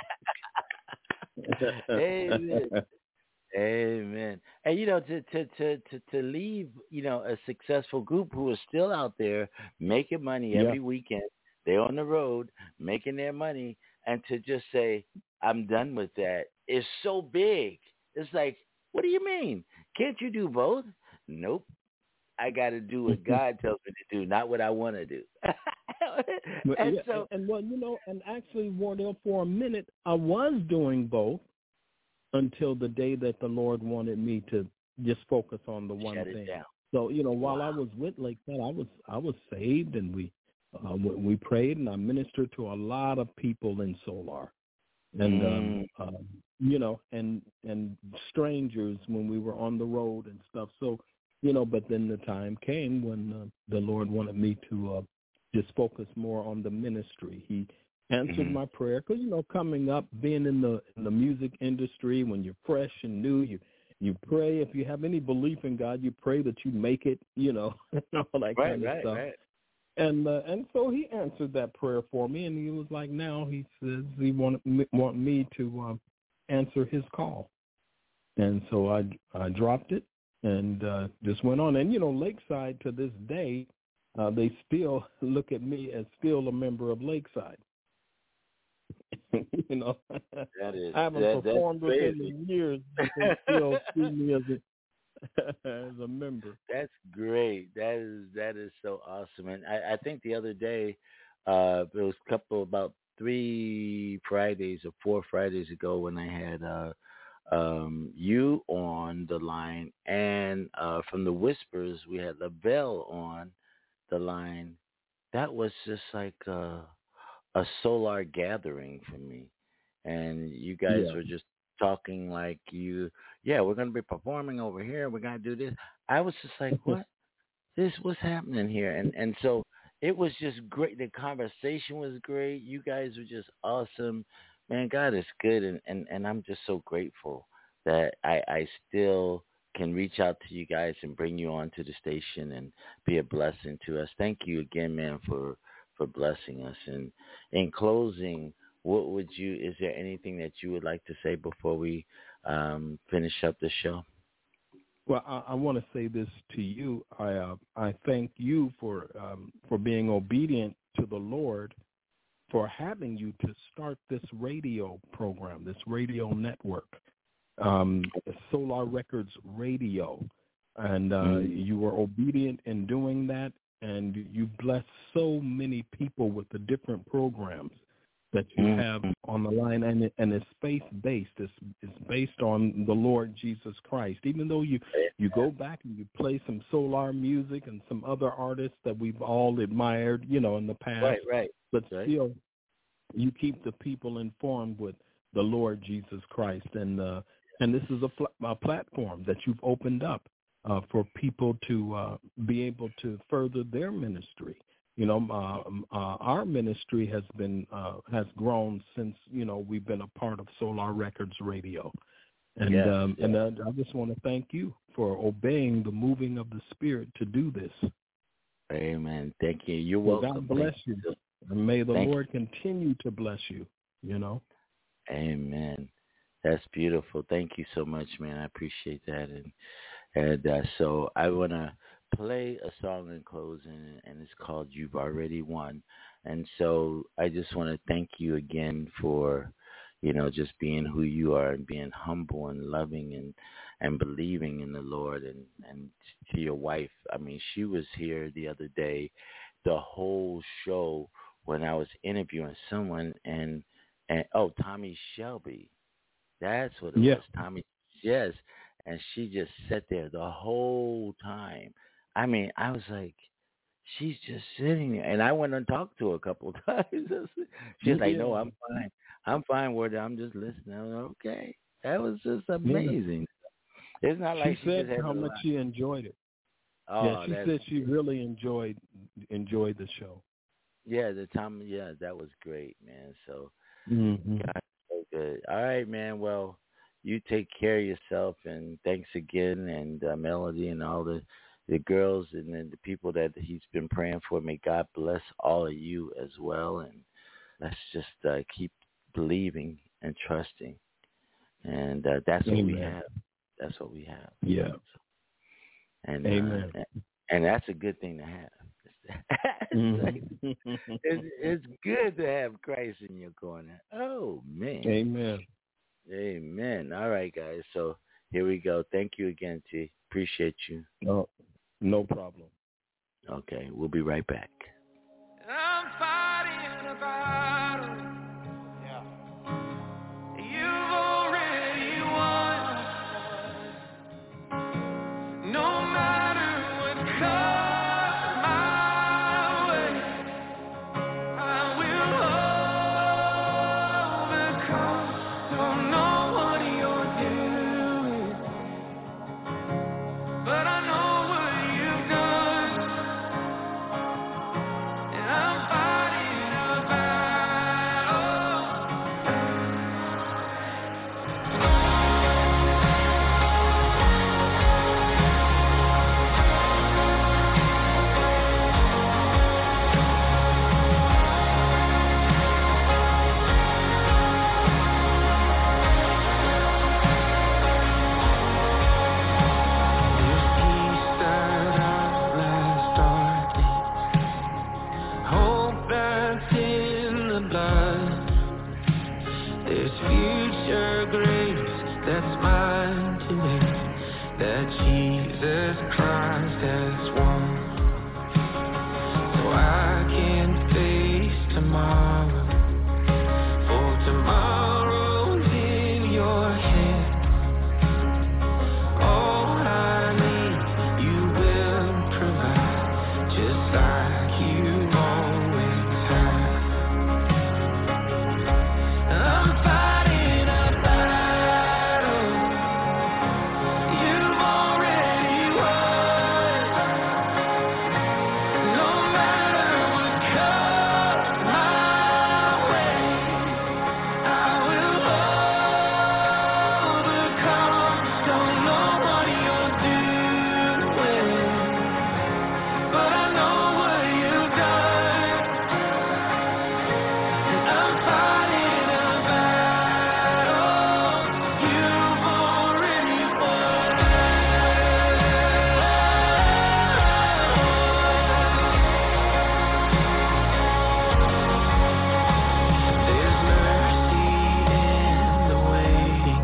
Amen. Amen. And to leave, a successful group who is still out there making money Yeah. every weekend. They're on the road making their money, and to just say, I'm done with that is so big. It's like, what do you mean? Can't you do both? Nope. I got to do what God tells me to do, not what I want to do. But And yeah, so, and well, and actually, Wardell, for a minute, I was doing both until the day that the Lord wanted me to just focus on the one shut it thing. down. So, while I Wow. was with Lakeside, I was saved, and we prayed, and I ministered to a lot of people in Solar, and and strangers when we were on the road and stuff. So, but then the time came when the Lord wanted me to just focus more on the ministry. He answered my prayer because coming up, being in the music industry, when you're fresh and new, you pray. If you have any belief in God, you pray that you make it, and all that kind of stuff. Right. And so he answered that prayer for me, and he was like, now he says he want me to answer his call, and so I dropped it and just went on. And Lakeside to this day, they still look at me as still a member of Lakeside. That is, I haven't performed with them crazy. in years, but they still see me as a member. That's great. That is so awesome. And I think the other day, it was about 3 Fridays or 4 Fridays ago when I had you on the line, and from the Whispers we had LaBelle on the line. That was just like a solar gathering for me, and you guys Yeah. were just talking like yeah, we're going to be performing over here, we're going to do this. I was just like, what's happening here? And so it was just great. The conversation was great. You guys were just awesome, man. God is good, and I'm just so grateful that I still can reach out to you guys and bring you on to the station and be a blessing to us. Thank you again, man, for blessing us. And in closing, is there anything that you would like to say before we finish up the show? Well, I want to say this to you. I thank you for being obedient to the Lord, for having you to start this radio program, this radio network, Solar Records Radio, and you were obedient in doing that, and you blessed so many people with the different programs that you have on the line, and it's faith-based. It's based on the Lord Jesus Christ. Even though you go back and you play some Solar music and some other artists that we've all admired, in the past, right. But still, you keep the people informed with the Lord Jesus Christ, and this is a platform that you've opened up for people to be able to further their ministry. Our ministry has grown since we've been a part of Solar Records Radio, and I just want to thank you for obeying the moving of the Spirit to do this. Amen. Thank you. You're welcome. God bless you, and may the Lord continue to bless you. Amen. That's beautiful. Thank you so much, man. I appreciate that, and so I want to play a song in closing, and it's called "You've Already Won." And so I just want to thank you again for, just being who you are and being humble and loving and believing in the Lord, and to your wife. I mean, she was here the other day, the whole show when I was interviewing someone, and Tommy Shelby. That's what it was. Tommy, yes. And she just sat there the whole time. I mean, I was like, she's just sitting there. And I went and talked to her a couple of times. She's like, no, I'm fine. I'm fine, Wardell. I'm just listening. I was like, okay. That was just amazing. It's not like she said how much she enjoyed it. Oh, she said she really enjoyed the show. Yeah, that was great, man. So, God, so good. All right, man. Well, you take care of yourself, and thanks again, and Melody and all the girls and then the people that he's been praying for. May God bless all of you as well, and let's just keep believing and trusting, and that's what we have. That's what we have. Yeah. And Amen. And that's a good thing to have. It's good to have Christ in your corner. Oh, man. Amen. Amen. All right, guys. So here we go. Thank you again, T. Appreciate you. No problem. Okay, we'll be right back. I'm fighting a battle. Yeah. You've already won. No matter what comes my way, I will overcome. Don't know what you're doing, but I know what you've done. And I'm fighting a battle. There's peace that outlasts darkness, hope that's in the blood. There's future grace that's mine today, that Jesus Christ has won. So I can face tomorrow, for tomorrow's in your hands. All I need, you will provide, just like you always have. I'm fighting a battle. You've already won. No matter what comes my way, I will overcome. Don't know what you're doing, but I know what you've done. And I'm fighting a battle. You've already won. There's mercy in the waiting,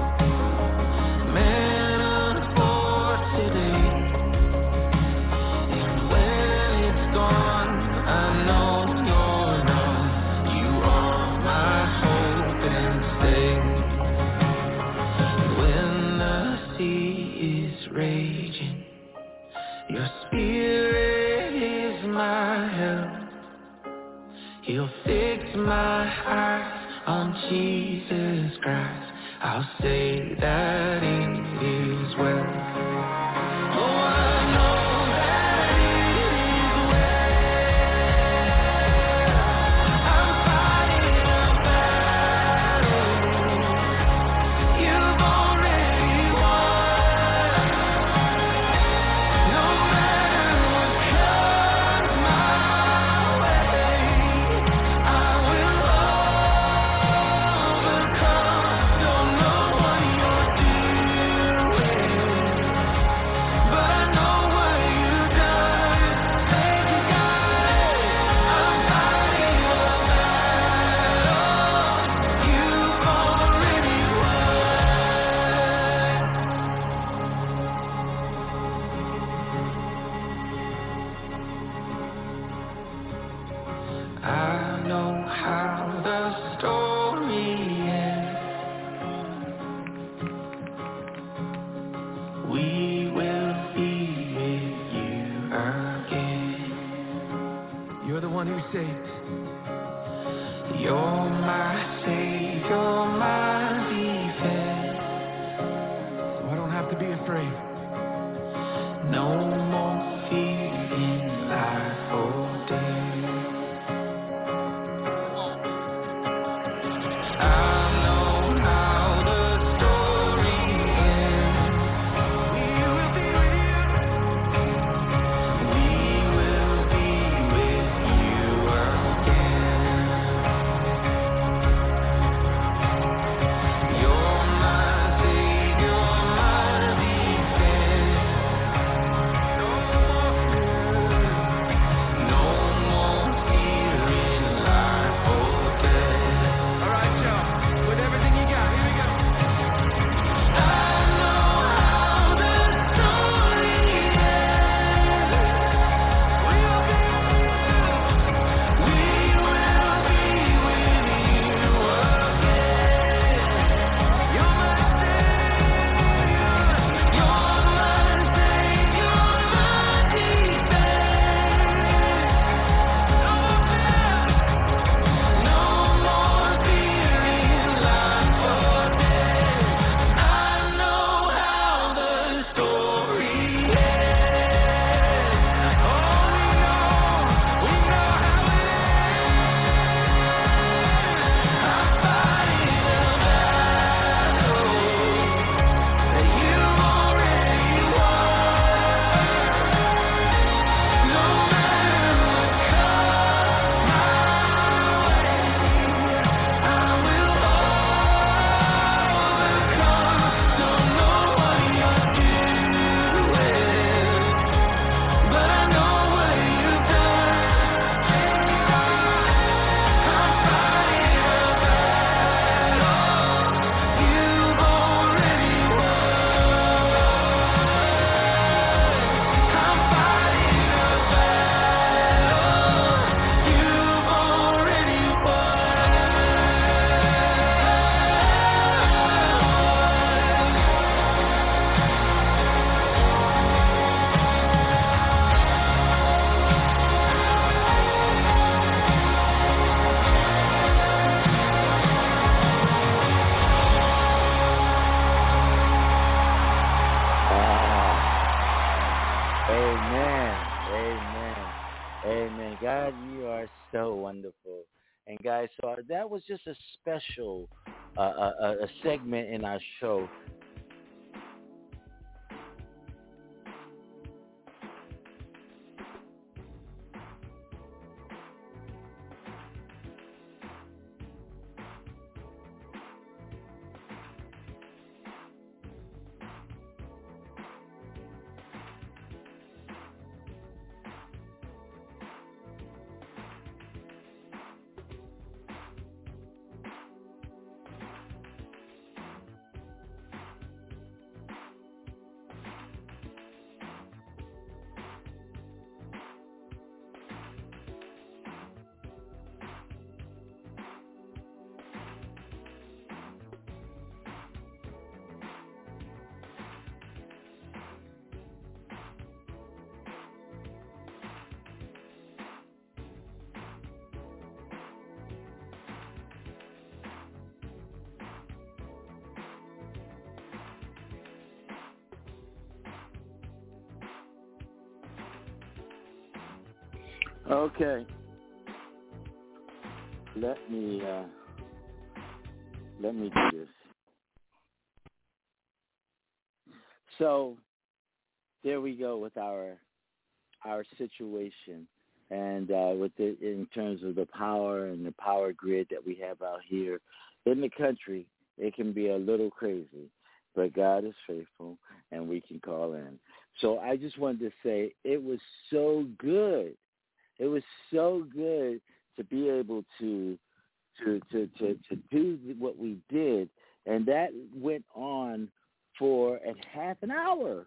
manna for today. And when it's gone, I know you're not. You are my hope and stay. When the sea is raging, your spirit is my help. He'll fix my eyes on Jesus Christ. I'll say that it is well. Oh, I know that it is well. I'm fighting a battle. You've already won. No matter what comes my way, I will overcome. Don't know what you're doing, Amen. Amen. Amen. God, you are so wonderful. And guys, so that was just a special a segment in our show. Okay. Let me do this. So there we go with our situation, and with it in terms of the power and the power grid that we have out here in the country, it can be a little crazy, but God is faithful, and we can call in. So I just wanted to say it was so good. It was so good to be able to do what we did, and that went on for a half an hour.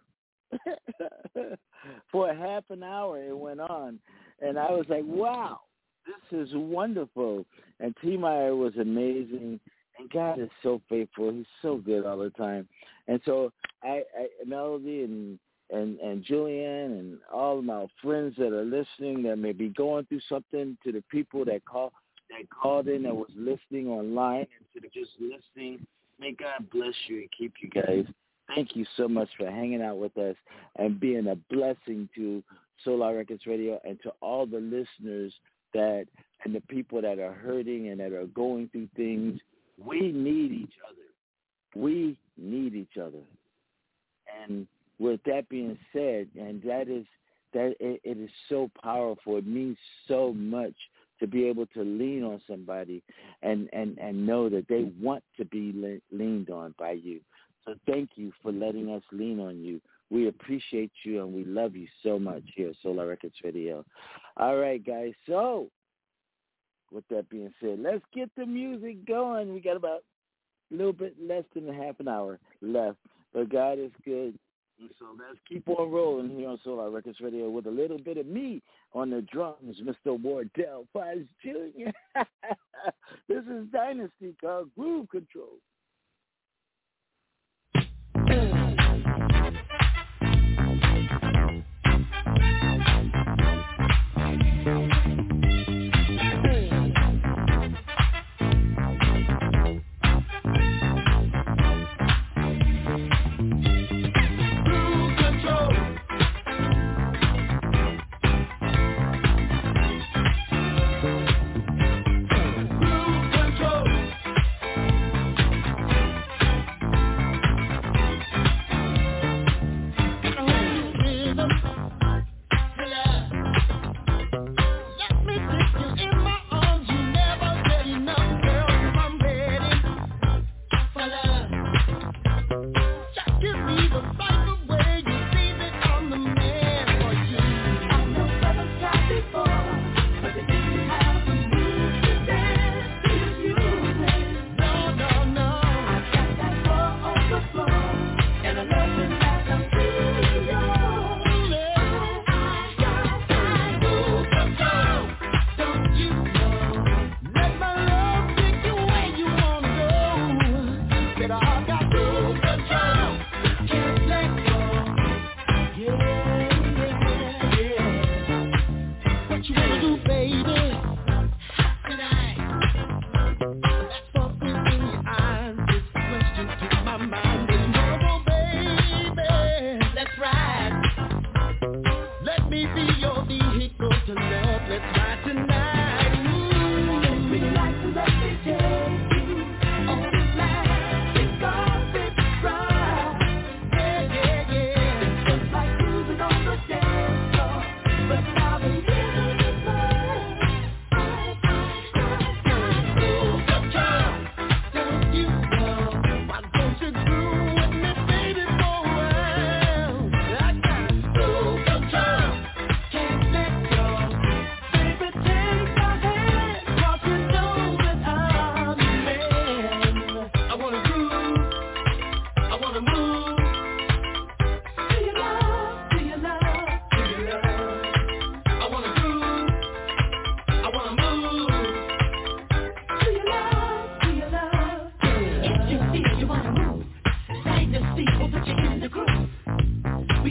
For a half an hour it went on, and I was like, wow, this is wonderful. And T. Meyer was amazing, and God is so faithful. He's so good all the time. And so I Melody and Julian and all of my friends that are listening that may be going through something, to the people that called in, that was listening online, and to the just listening, may God bless you and keep you guys. Thank you so much for hanging out with us and being a blessing to Solar Records Radio and to all the listeners and the people that are hurting and that are going through things. We need each other. We need each other. And with that being said, and it is so powerful. It means so much to be able to lean on somebody and know that they want to be leaned on by you. So thank you for letting us lean on you. We appreciate you, and we love you so much here at Solar Records Radio. All right, guys. So with that being said, let's get the music going. We got about a little bit less than a half an hour left, but God is good. And so let's keep on rolling here on Solar Records Radio with a little bit of me on the drums, Mr. Wardell Paz Jr. This is Dynasty called Groove Control.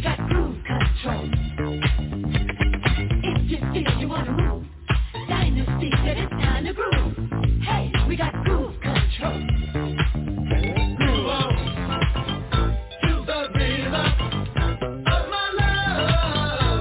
got groove control. If you feel you wanna move, Dynasty said it's time to groove. Hey, we got groove control. Groove on to the rhythm of my love.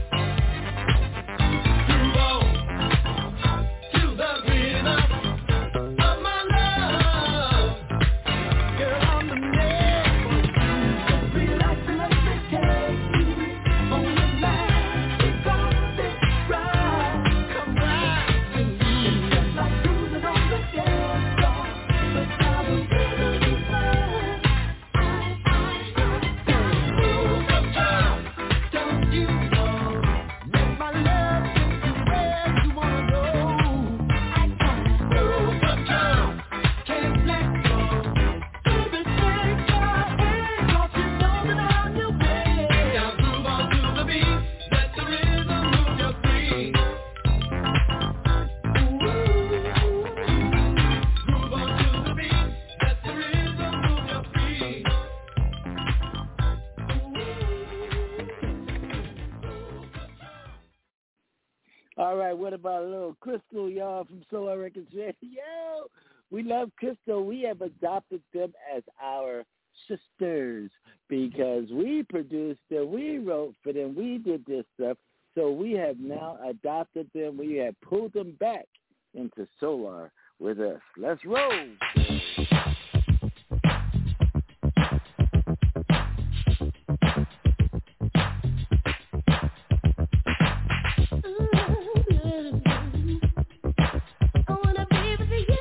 Groove on to the rhythm of my love. Girl, I'm the man for you. Relax and let me take you on the line. We're gonna this ride. Come right to me. It's just like cruising on the dance floor. But now the rhythm is mine. Move control, don't you know? Let my love take you where you wanna go. I got move control, can't let go. Baby, take your hand, 'cause you know that I'm your babe. Now groove on to the beat, let the rhythm move your feet. Groove on to the beat, let the rhythm move your feet. All right, what about a little Crystal, y'all, from Solar Records Radio? We love Crystal. We have adopted them as our sisters because we produced them, we wrote for them, we did this stuff. So we have now adopted them. We have pulled them back into Solar with us. Let's roll. I wanna be with you.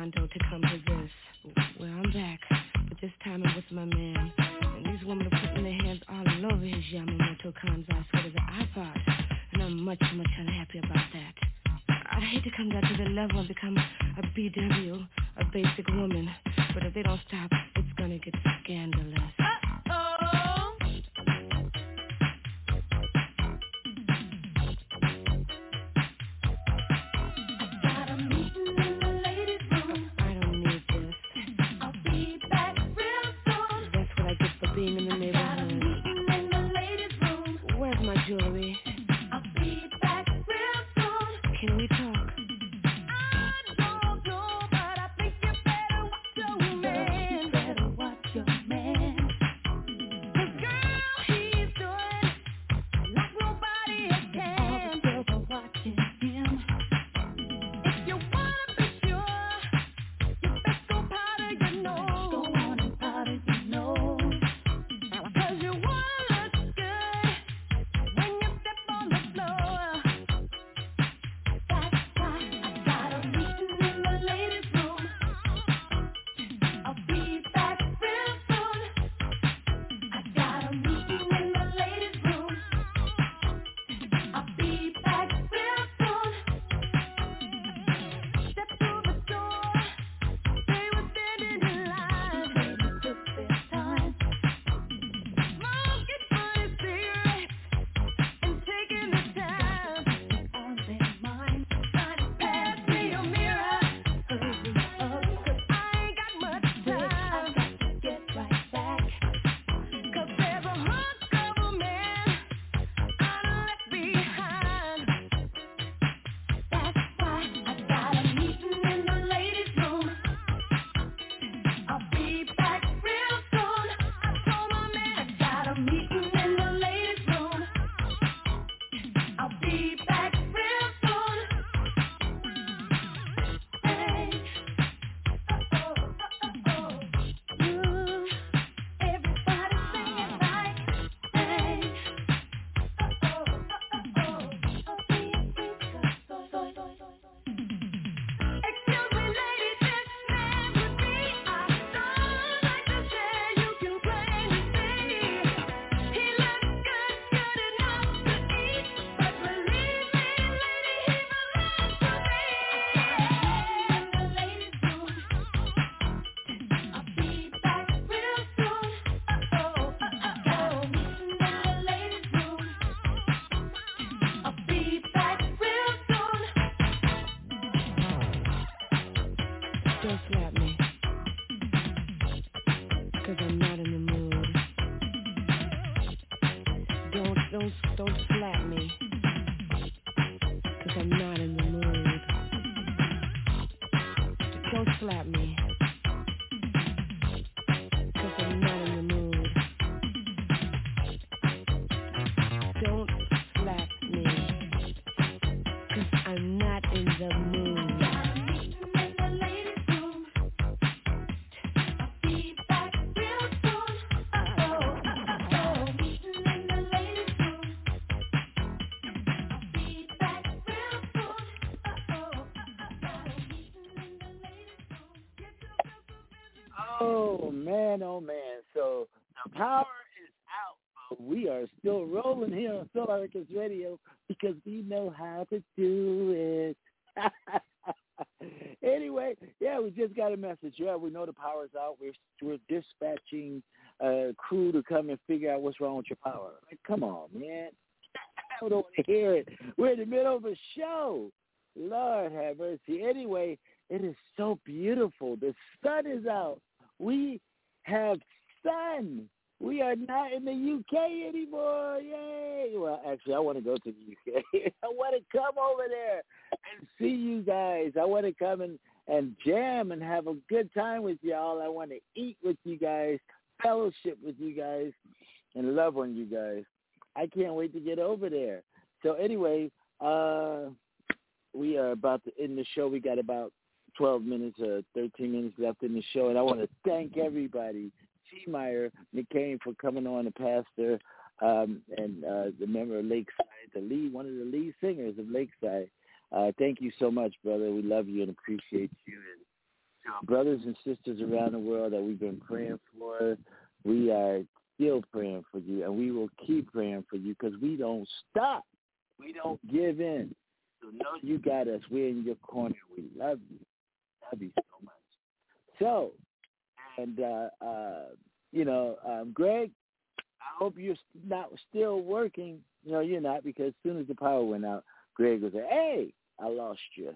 condo to come to this. Well, I'm back, but this time I'm with my man. And these women are putting their hands all over his Yamamoto Kansai sweater that I bought. And I'm much, much unhappy about that. I'd hate to come down to the level and become a BW, a basic woman. But if they don't stop, it's gonna get scandalous. Being in the neighborhood. Where's my jewelry? I'll be back real soon. Can we talk? I don't know, but I think you better watch your man. You better watch your man. 'Cause girl, he's doing like nobody else can. All the girls are watching him. If you wanna be sure, you best go powder your nose. Go on and powder your nose. Don't slap me, 'cause I'm not in the mood. Don't slap me, 'cause I'm not in the mood. Don't slap me, 'cause I'm not in the mood. Don't slap me, 'cause I'm not in the mood. Oh man, so the power is out, but we are still rolling here on Solar Records Radio because we know how to do it. Anyway, yeah, we just got a message. Yeah, we know the power's out. We're dispatching a crew to come and figure out what's wrong with your power. Like, come on, man. I don't want to hear it. We're in the middle of a show. Lord have mercy. Anyway, it is so beautiful. The sun is out. We have sun. We are not in the UK anymore. Yay. Well, actually, I want to go to the UK. I want to come over there and see you guys. I want to come and jam and have a good time with y'all. I want to eat with you guys, fellowship with you guys, and love on you guys. I can't wait to get over there. So anyway, we are about to end the show. We got about 12 minutes or 13 minutes left in the show, and I want to thank everybody, T. Meyer McCain, for coming on, the pastor, and the member of Lakeside, one of the lead singers of Lakeside. Thank you so much, brother. We love you and appreciate you. And to our brothers and sisters around the world that we've been praying for. We are still praying for you, and we will keep praying for you because we don't stop. We don't give in. So know you got us. We're in your corner. We love you. Love you so much. So, and, Greg, I hope you're not still working. No, you're not, because as soon as the power went out, Greg was like, hey, I lost you.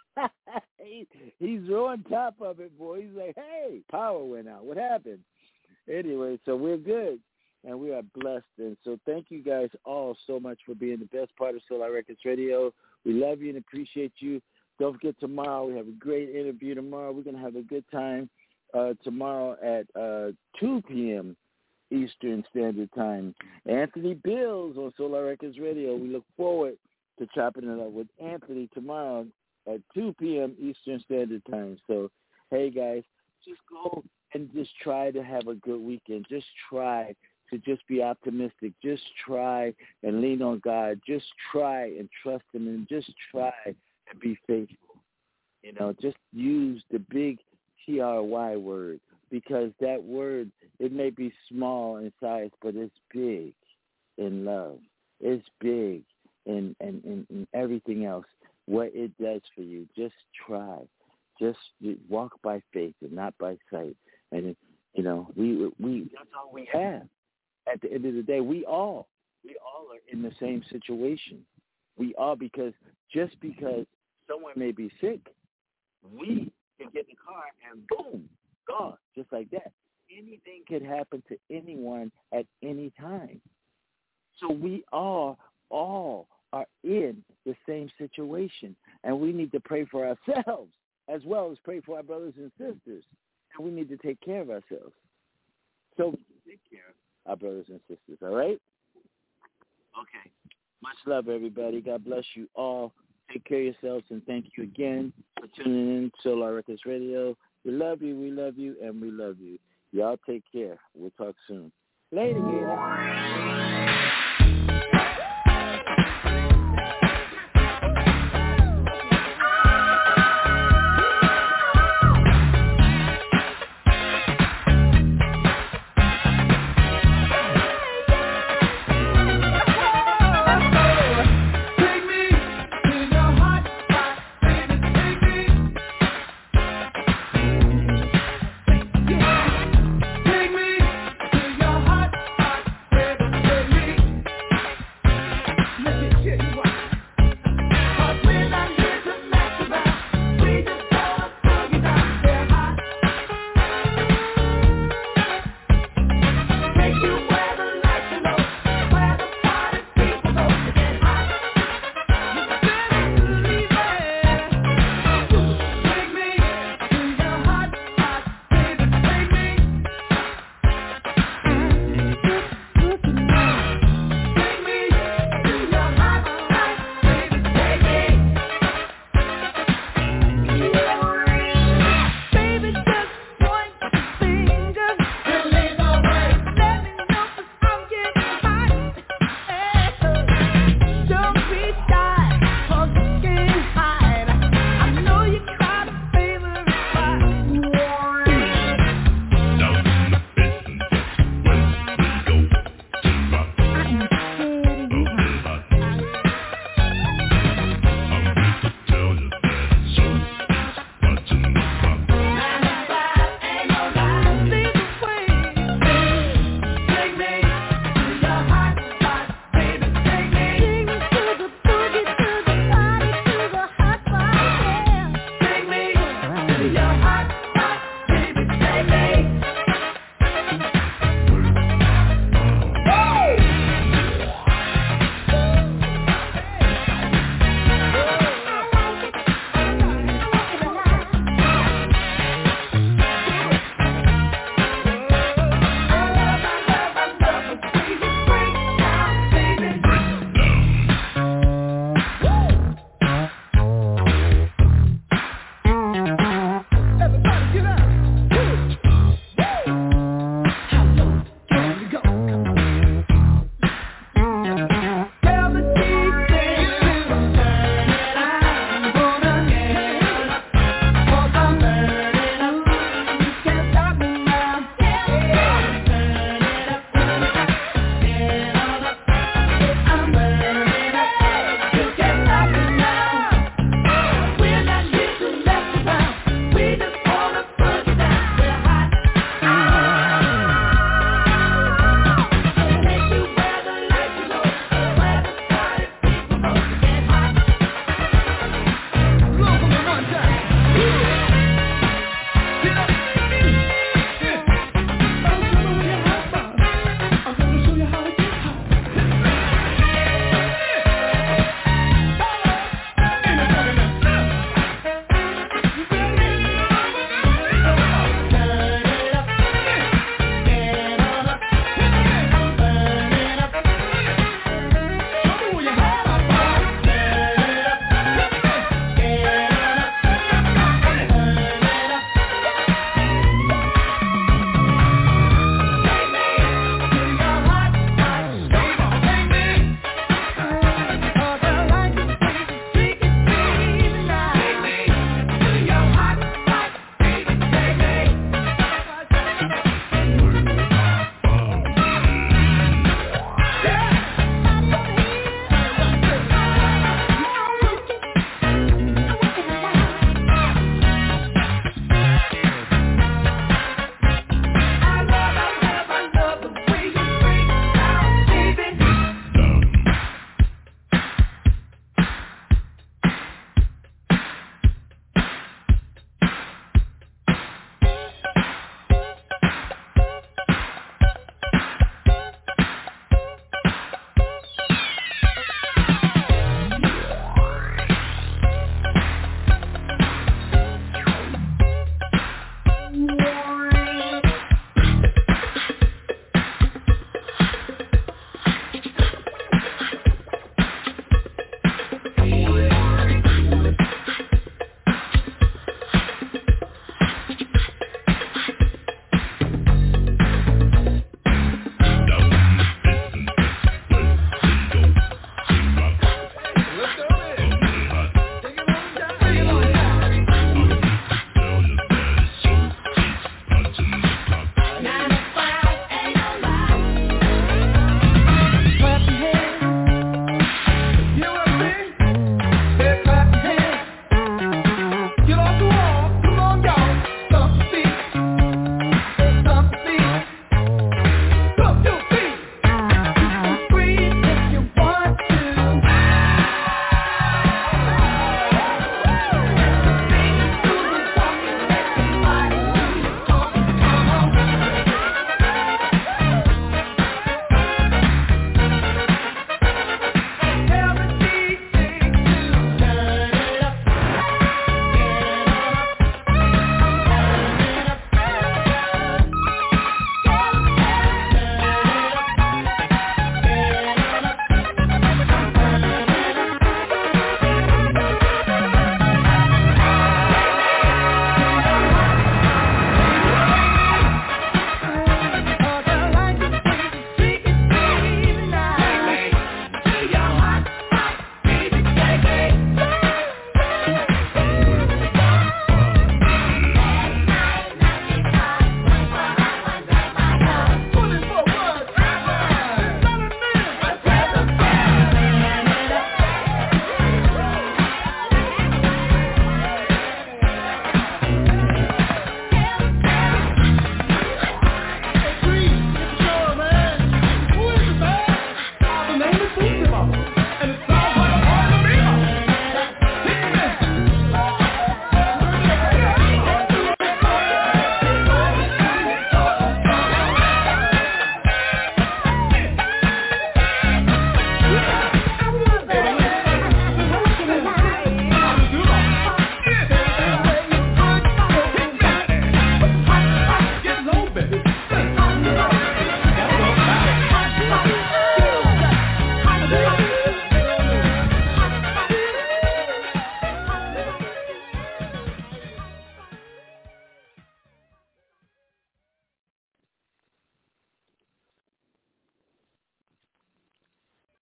He's on top of it, boy. He's like, hey, power went out. What happened? Anyway, so we're good, and we are blessed. And so thank you guys all so much for being the best part of Solar Records Radio. We love you and appreciate you. Don't forget tomorrow. We have a great interview tomorrow. We're going to have a good time tomorrow at 2 p.m. Eastern Standard Time. Anthony Bills on Solar Records Radio. We look forward to chopping it up with Anthony tomorrow at 2 p.m. Eastern Standard Time. So, hey, guys, just go and just try to have a good weekend. Just try to just be optimistic. Just try and lean on God. Just try and trust Him, and just try and be faithful. Just use the big TRY word, because that word, it may be small in size, but it's big in love. It's big in everything else, what it does for you. Just try. Just walk by faith and not by sight. And, we that's all we have. At the end of the day, we all are in the same situation. We all, because someone may be sick, we can get in the car and boom, gone, just like that. Anything could happen to anyone at any time. So we all are in the same situation, and we need to pray for ourselves as well as pray for our brothers and sisters, and we need to take care of ourselves. So take care of our brothers and sisters, all right? Okay. Much love, everybody. God bless you all. Take care of yourselves, and thank you again for tuning in to Solar Records Radio. We love you, and we love you. Y'all take care. We'll talk soon. Later, Gator.